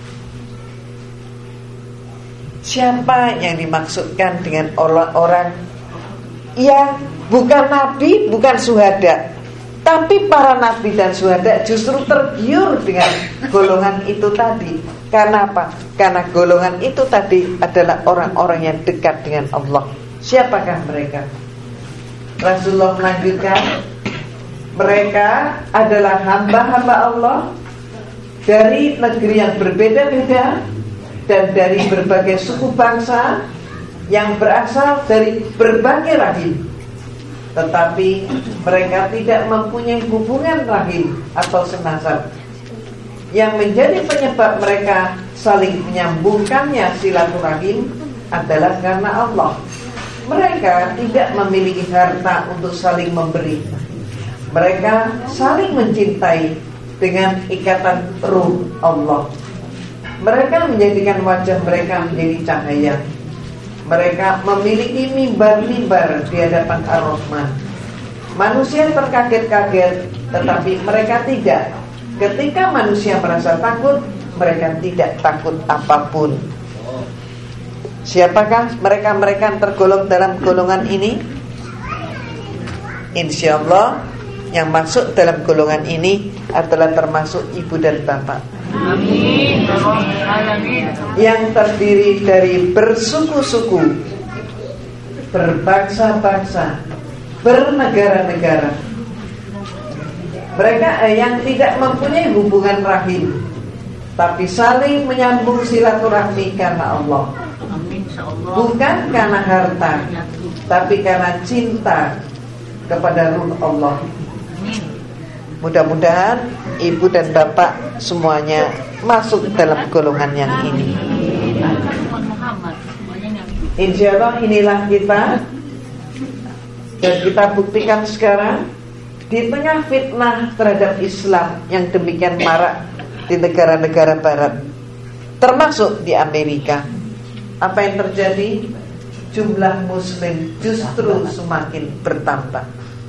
Siapa yang dimaksudkan dengan orang-orang yang bukan nabi, bukan syuhada, tapi para nabi dan syuhada justru tergiur dengan golongan itu tadi? Karena apa? Karena golongan itu tadi adalah orang-orang yang dekat dengan Allah. Siapakah mereka? Rasulullah melanjutkan, mereka adalah hamba-hamba Allah dari negeri yang berbeda-beda dan dari berbagai suku bangsa yang berasal dari berbagai rahim, tetapi mereka tidak mempunyai hubungan rahim atau senasab. Yang menjadi penyebab mereka saling menyambungkannya silaturahim adalah karena Allah. Mereka tidak memiliki harta untuk saling memberi. Mereka saling mencintai dengan ikatan ruh Allah. Mereka menjadikan wajah mereka menjadi cahaya. Mereka memiliki mimbar-mimbar di hadapan Ar-Rahman. Manusia terkaget-kaget, tetapi mereka tidak. Ketika manusia merasa takut, mereka tidak takut apapun. Siapakah mereka-mereka yang tergolong dalam golongan ini? Insya Allah yang masuk dalam golongan ini adalah termasuk ibu dan bapak. Amin. Yang terdiri dari bersuku-suku, berbangsa-bangsa, bernegara-negara. Mereka yang tidak mempunyai hubungan rahim, tapi saling menyambung silaturahmi karena Allah. Bukan karena harta, tapi karena cinta kepada ruh Allah. Mudah-mudahan ibu dan bapak semuanya masuk dalam golongan yang ini. Insya Allah inilah kita. Dan kita buktikan sekarang di tengah fitnah terhadap Islam yang demikian marak di negara-negara barat, termasuk di Amerika. Apa yang terjadi? Jumlah muslim justru semakin bertambah.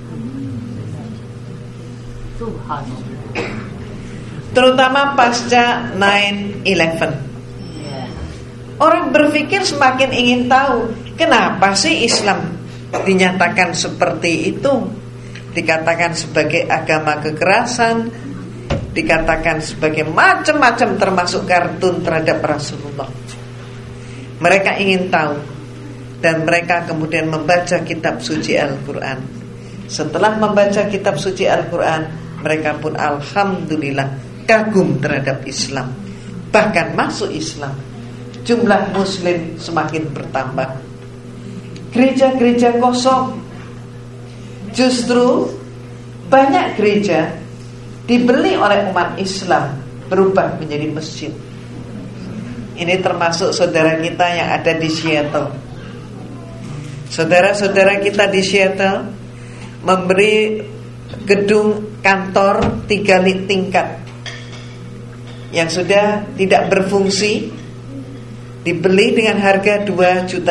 Terutama pasca 9/11. Orang berpikir semakin ingin tahu, kenapa sih Islam dinyatakan seperti itu? Dikatakan sebagai agama kekerasan, dikatakan sebagai macam-macam, termasuk kartun terhadap Rasulullah. Mereka ingin tahu, dan mereka kemudian membaca kitab suci Al-Quran. Setelah membaca kitab suci Al-Quran, mereka pun alhamdulillah kagum terhadap Islam, bahkan masuk Islam. Jumlah muslim semakin bertambah. Gereja-gereja kosong. Justru banyak gereja dibeli oleh umat Islam, berubah menjadi masjid. Ini termasuk saudara kita yang ada di Seattle. Saudara-saudara kita di Seattle memberi gedung kantor 3 tingkat yang sudah tidak berfungsi, dibeli dengan harga $2 juta.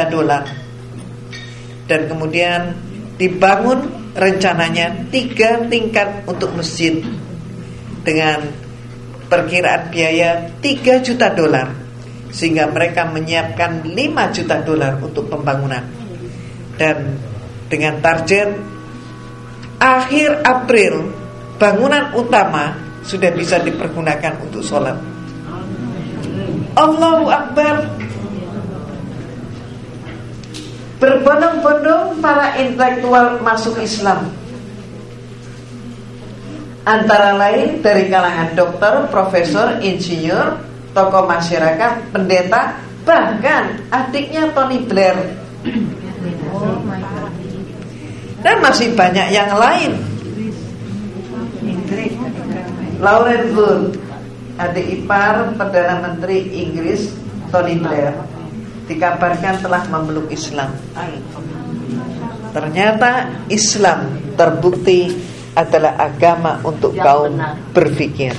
Dan kemudian dibangun rencananya 3 tingkat untuk masjid dengan perkiraan biaya $3 juta, sehingga mereka menyiapkan $5 juta untuk pembangunan. Dan dengan target akhir April bangunan utama sudah bisa dipergunakan untuk sholat. Allahu Akbar. Berbondong-bondong para intelektual masuk Islam, antara lain dari kalangan dokter, profesor, insinyur, tokoh masyarakat, pendeta, bahkan adiknya Tony Blair. Dan masih banyak yang lain. Lauren Bull, adik ipar Perdana Menteri Inggris Tony Blair, dikabarkan telah memeluk Islam. Ternyata Islam terbukti adalah agama untuk kaum berpikir.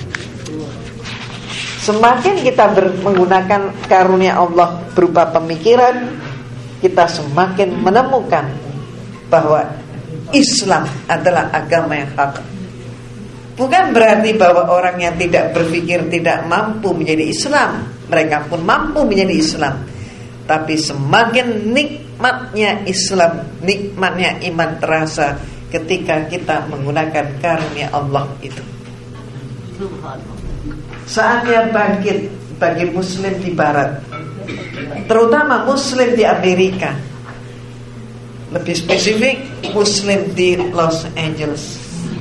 Semakin kita menggunakan karunia Allah berupa pemikiran, kita semakin menemukan bahwa Islam adalah agama yang hak. Bukan berarti bahwa orang yang tidak berpikir tidak mampu menjadi Islam. Mereka pun mampu menjadi Islam. Tapi semakin nikmatnya Islam, nikmatnya iman terasa ketika kita menggunakan karunia Allah itu. Saatnya bangkit bagi muslim di barat, terutama muslim di Amerika. Lebih spesifik, muslim di Los Angeles.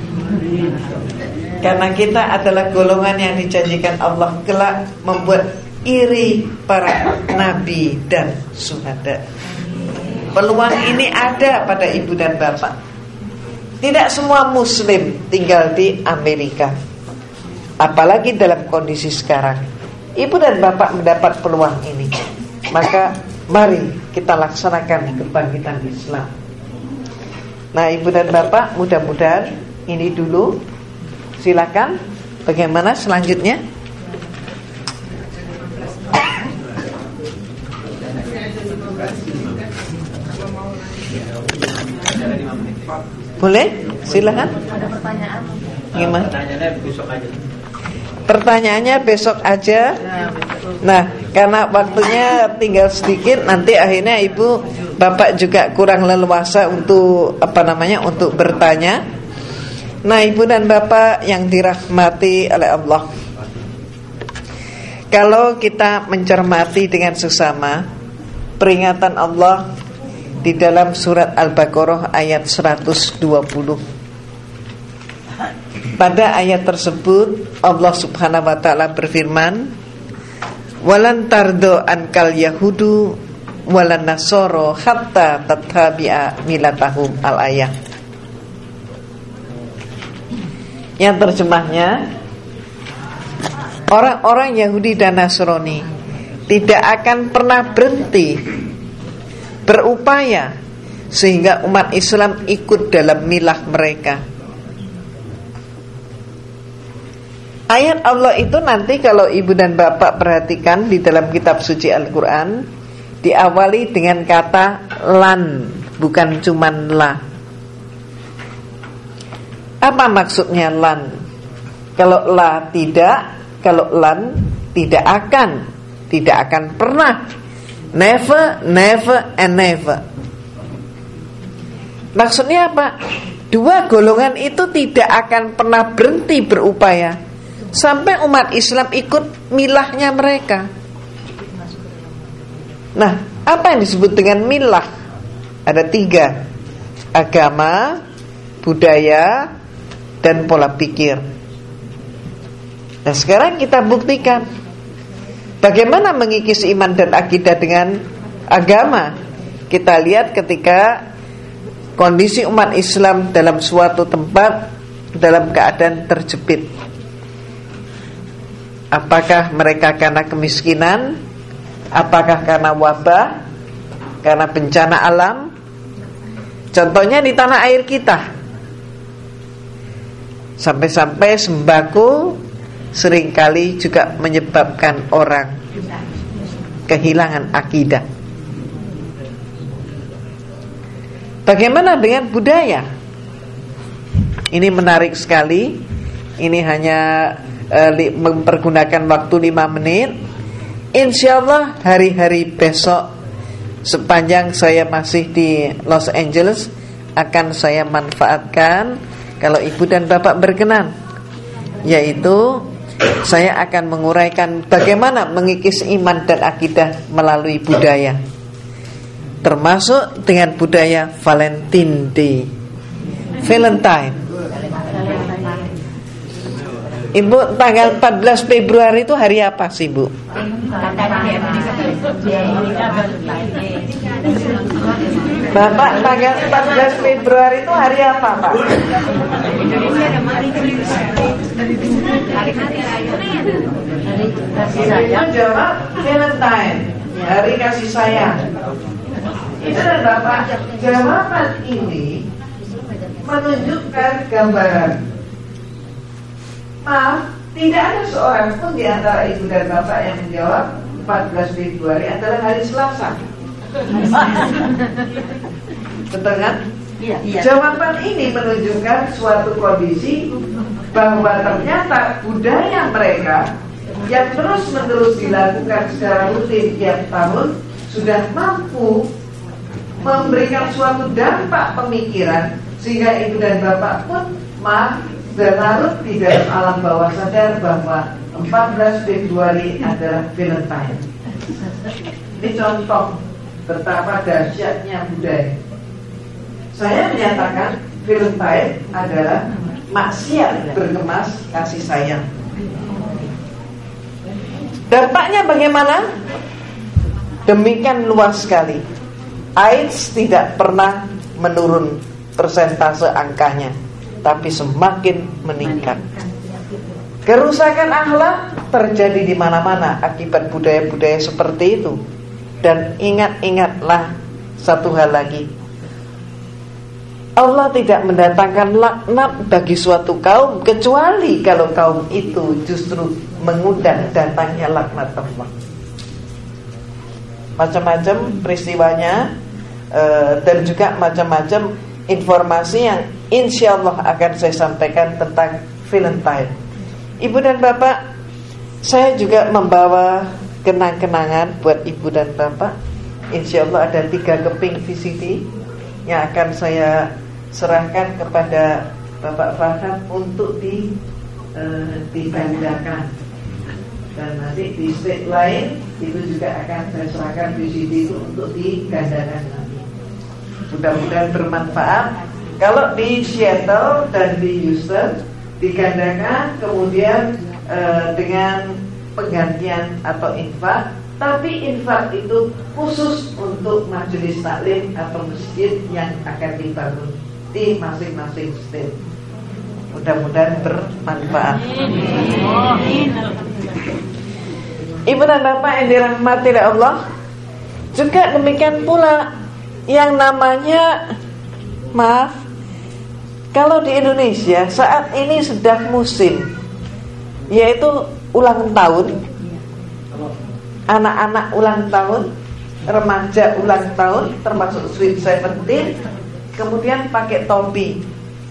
Karena kita adalah golongan yang dijanjikan Allah kelak membuat iri para nabi dan syuhada. Peluang ini ada pada ibu dan bapak. Tidak semua muslim tinggal di Amerika, apalagi dalam kondisi sekarang. Ibu dan bapak mendapat peluang ini, maka mari kita laksanakan kebangkitan Islam. Nah, ibu dan bapak, mudah-mudahan ini dulu. Silakan, bagaimana selanjutnya? Boleh? Silakan. Ada pertanyaan. Gimana? Pertanyaannya besok aja. Pertanyaannya besok aja. Nah, karena waktunya tinggal sedikit, nanti akhirnya Ibu Bapak juga kurang leluasa untuk untuk bertanya. Nah, Ibu dan Bapak yang dirahmati oleh Allah, kalau kita mencermati dengan sesama peringatan Allah di dalam surat Al-Baqarah ayat 120. Pada ayat tersebut Allah Subhanahu wa taala berfirman, "Walan tardo ankal yahudu walan nasoro hatta tattabi'a milatahum." Al-ayat. Yang terjemahnya, orang-orang Yahudi dan Nasrani tidak akan pernah berhenti berupaya sehingga umat Islam ikut dalam milah mereka. Ayat Allah itu nanti kalau Ibu dan Bapak perhatikan di dalam kitab suci Al-Quran, diawali dengan kata lan, bukan cuman la. Apa maksudnya lan? Kalau la tidak, kalau lan tidak akan pernah. Never, never and never. Maksudnya apa? Dua golongan itu tidak akan pernah berhenti berupaya sampai umat Islam ikut milahnya mereka. Nah, apa yang disebut dengan milah? Ada 3: agama, budaya, dan pola pikir. Nah, sekarang kita buktikan bagaimana mengikis iman dan akidah dengan agama. Kita lihat ketika kondisi umat Islam dalam suatu tempat dalam keadaan terjepit. Apakah mereka karena kemiskinan? Apakah karena wabah? Karena bencana alam? Contohnya di tanah air kita, sampai-sampai sembako seringkali juga menyebabkan orang kehilangan akidah. Bagaimana dengan budaya? Ini menarik sekali. Ini hanya mempergunakan waktu 5 menit. Insyaallah hari-hari besok sepanjang saya masih di Los Angeles akan saya manfaatkan kalau Ibu dan Bapak berkenan, yaitu saya akan menguraikan bagaimana mengikis iman dan akidah melalui budaya, termasuk dengan budaya Valentine Day, Valentine. Ibu, tanggal 14 Februari itu hari apa sih, Bu? Bapak, tanggal 14 Februari itu hari apa, Pak? Ibu jawab Valentine, hari kasih sayang. Itu dan Bapak, jawaban ini menunjukkan gambaran. Maaf, tidak ada seorang pun di antara Ibu dan Bapak yang menjawab 14 Februari adalah hari Selasa. Betul kan? Iya. Jawaban ini menunjukkan suatu kondisi bahwa ternyata budaya mereka yang terus-menerus dilakukan secara rutin tiap tahun sudah mampu memberikan suatu dampak pemikiran sehingga Ibu dan Bapak pun berlarut di dalam alam bawah sadar bahwa 14 Februari adalah Valentine. Ini contoh betapa dahsyatnya budaya. Saya menyatakan Valentine adalah maksiat berkemas kasih sayang. Dampaknya bagaimana? Demikian luas sekali. AIDS tidak pernah menurun persentase angkanya, tapi semakin meningkat. Kerusakan akhlak terjadi di mana-mana akibat budaya-budaya seperti itu. Dan ingatlah satu hal lagi, Allah tidak mendatangkan laknat bagi suatu kaum kecuali kalau kaum itu justru mengundang datangnya laknat Allah. Macam-macam peristiwanya dan juga macam-macam informasi yang insya Allah akan saya sampaikan tentang Valentine. Ibu dan Bapak, saya juga membawa kenang-kenangan buat Ibu dan Bapak. Insya Allah ada 3 keping VCD yang akan saya serahkan kepada Bapak Farhan untuk digandakan. Dan nanti di state lain itu juga akan saya serahkan VCD itu untuk digandakan nanti. Mudah-mudahan bermanfaat. Kalau di Seattle dan di Houston digandakan, kemudian dengan penggantian atau infak. Tapi infak itu khusus untuk majelis taklim atau masjid yang akan dibangun di masing-masing state. Mudah-mudahan bermanfaat. Ibu dan Bapak yang dirahmati oleh Allah, juga demikian pula yang namanya, maaf, kalau di Indonesia saat ini sedang musim, yaitu ulang tahun, anak-anak ulang tahun, remaja ulang tahun, termasuk Sweet 17, kemudian pakai topi.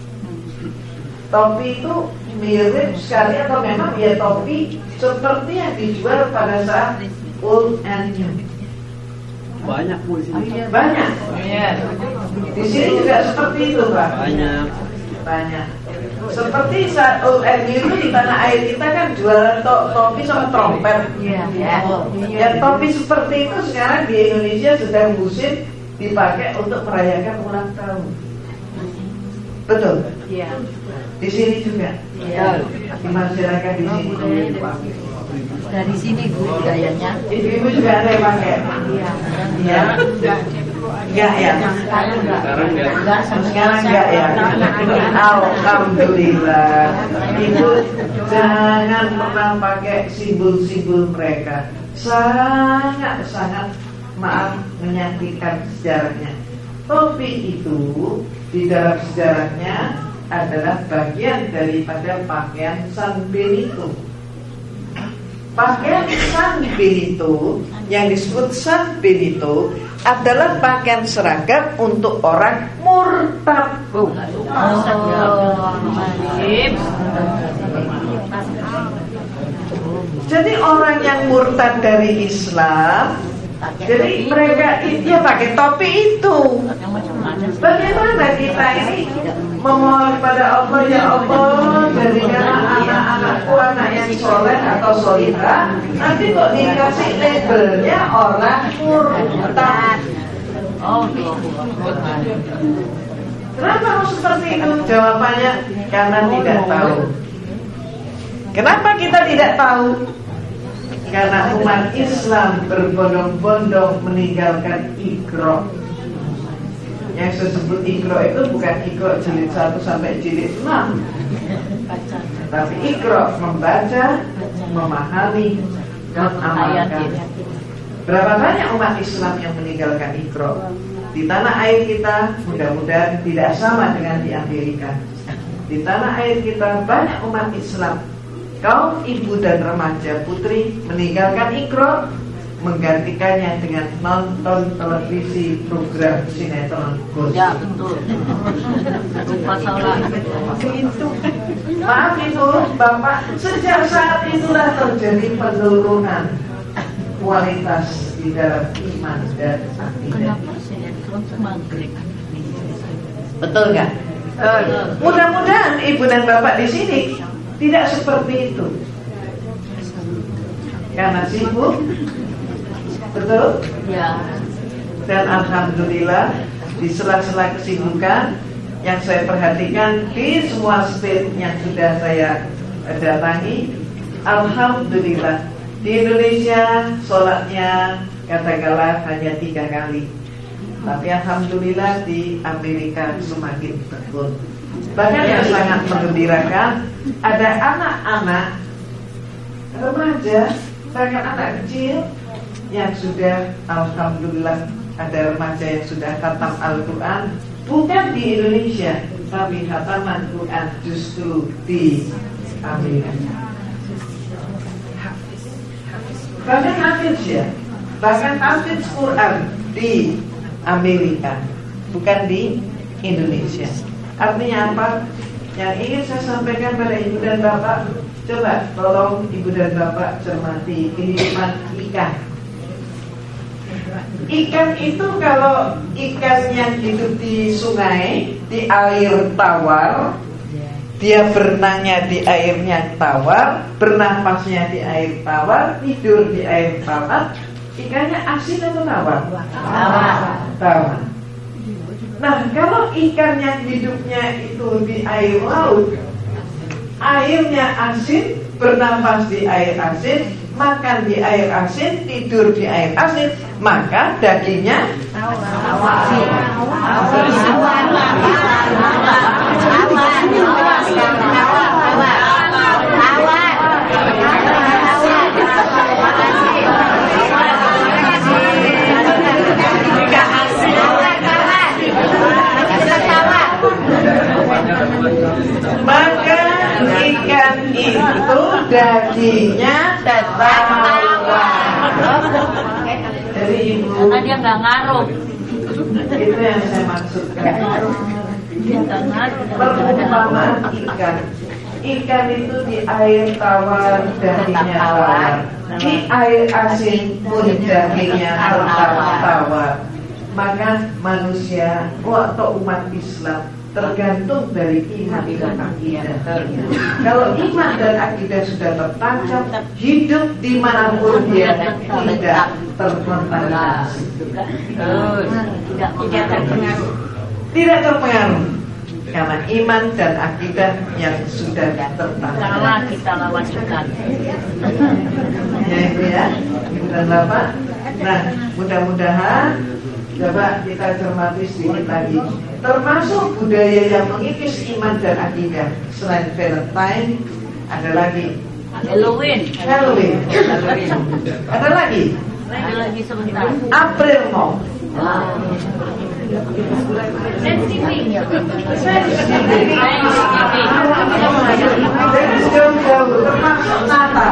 Topi itu mirip sekali atau memang ya topi seperti yang dijual pada saat old and new. Banyak Bu di sini. Banyak. Di sini juga seperti itu, Pak. Banyak. Seperti saat old and new itu di tanah air kita kan jualan topi sama trompet. Ya, topi seperti itu sekarang di Indonesia sedang musim dipakai untuk merayakan ulang tahun. Betul? Iya. Di sini juga. Iya. Di masyarakat di sini. Dari sini Bu gayanya. Ibu-ibu juga ada yang pakai. Iya. Iya. Enggak ya. Sekarang enggak ya. Alhamdulillah. Ibu jangan pernah pakai simbol-simbol mereka. Sangat maaf menyakitkan sejarahnya. Topi itu di dalam sejarahnya adalah bagian daripada pakaian San Benito. Pakaian San Benito yang disebut San Benito adalah pakaian seragam untuk orang murtad. Jadi orang yang murtad dari Islam, jadi mereka dia pakai topi itu. Bagaimana kita ini memohon kepada Allah, ya Allah, jadikanlah anak-anakku anak yang soleh atau solihah. Nanti kok dikasih labelnya orang murtad. Kenapa harus seperti itu? Jawabannya karena tidak tahu. Kenapa kita tidak tahu? Karena umat Islam berbondong-bondong meninggalkan Iqra. Yang disebut Iqra itu bukan Iqra jilid 1 sampai jilid 6, tapi Iqra membaca, memahami, mengamalkan. Berapa banyak umat Islam yang meninggalkan Iqra? Di tanah air kita mudah-mudahan tidak sama dengan di Amerika. Di tanah air kita banyak umat Islam, kaum ibu dan remaja putri meninggalkan Iqra, menggantikannya dengan nonton televisi program sinetron gosip. Ya betul. Lupa salah. Itu. Maaf Ibu, Bapak, sejak saat itulah terjadi penurunan kualitas di dalam iman dan akidah. Kenapa sinetron maghrib? Betul nggak? Mudah-mudahan Ibu dan Bapak di sini tidak seperti itu. Karena sibuk. Betul? Ya. Dan alhamdulillah di sela-sela kesibukan yang saya perhatikan di semua state yang sudah saya datangi, alhamdulillah di Indonesia sholatnya katakanlah hanya 3 kali, tapi alhamdulillah di Amerika semakin tekun. Bahkan yang sangat menggembirakan, ada anak-anak remaja, bahkan anak kecil yang sudah, alhamdulillah, ada remaja yang sudah khatam Al-Quran, bukan di Indonesia, tapi khataman Quran justru di Amerika. Bahkan hafiz ya, bahkan hafiz Quran di Amerika, bukan di Indonesia. Artinya apa? Yang ingin saya sampaikan pada ibu dan bapak, coba tolong ibu dan bapak cermati kehidupan ikan. Ikan itu kalau ikan yang hidup di sungai, di air tawar, dia berenangnya di airnya tawar, bernafasnya di air tawar, tidur di air tawar. Ikannya asin atau tawar? Tawar. Nah, kalau ikan yang hidupnya itu di air laut, airnya asin, bernafas di air asin, makan di air asin, tidur di air asin, maka dagingnya tawar. Maka ikan itu dagingnya tawar. Jadi ibu, karena dia nggak ngaruh. itu yang saya maksudkan. Perumpamaan ikan. Ikan itu di air tawar dagingnya tawar, di air asin pun dagingnya tawar. Maka manusia atau umat Islam tergantung dari iman dan akidah. Kalau iman dan akidah sudah tertancap, hidup dimanapun dia tidak terkontaminasi, tidak terpengaruh karena iman dan akidah yang sudah tertancap. Kita lawan ikan. Ya ibu ya, ibu dan bapak. Nah, mudah-mudahan coba kita cermati sedikit lagi. Termasuk budaya yang mengikis iman dan akidah. Selain Valentine, ada lagi Halloween. Ada lagi Sebentar. April Mop. Dari jauh-jauh termasuk Natal.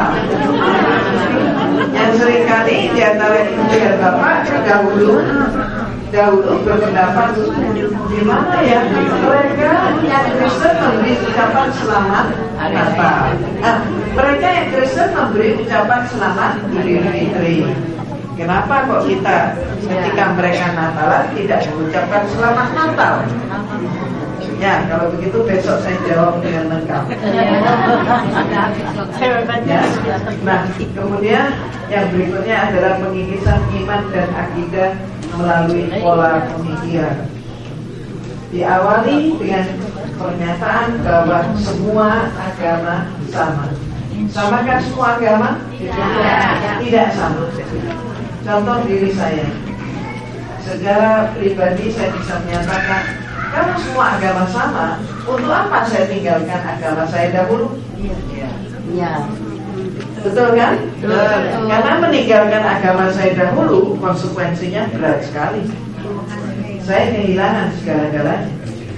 Yang seringkali di antara ibu dan bapak dahulu berpendapat gimana ya mereka yang Kristen memberi ucapan selamat Natal. Mereka yang Kristen memberi ucapan selamat Idul Fitri. Kenapa kok kita ketika mereka Natalan tidak mengucapkan selamat Natal? Ya, kalau begitu besok saya jawab dengan lengkap. Ya. Nah, kemudian yang berikutnya adalah pengikisan iman dan akidah melalui pola pemikiran. Diawali dengan pernyataan bahwa semua agama sama. Samakah semua agama? Tidak sama. Contoh diri saya. Secara pribadi saya bisa menyatakan, kalau semua agama sama, untuk apa saya tinggalkan agama saya dahulu? Iya. Betul kan? Betul. Karena meninggalkan agama saya dahulu konsekuensinya berat sekali. Saya kehilangan segala-galanya.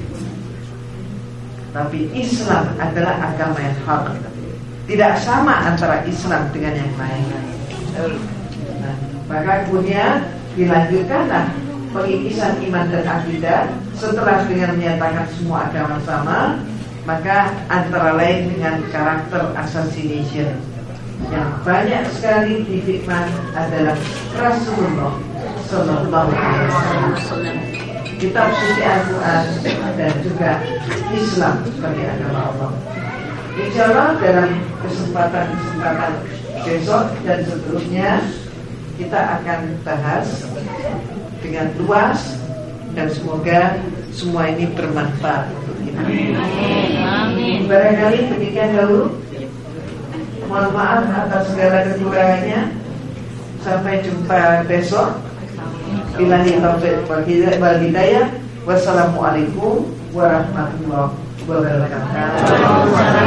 Tapi Islam adalah agama yang hak. Tidak sama antara Islam dengan yang lain. Nah, maka kemudian dilanjutkanlah pengikisan iman dan akidah. Setelah dengan menyatakan semua agama sama, maka antara lain dengan karakter assassination yang banyak sekali difitnah adalah Rasulullah Sallallahu Alaihi Wasallam, kitab suci Al-Quran dan juga Islam sebagai agama Allah. Insya Allah dalam kesempatan besok dan seterusnya kita akan bahas dengan luas dan semoga semua ini bermanfaat untuk kita. Amin. Barangkali demikian dahulu. Mohon maaf atas segala kekurangannya. Sampai jumpa besok. Billahi taufiq wal hidayah. Wassalamualaikum warahmatullahi wabarakatuh.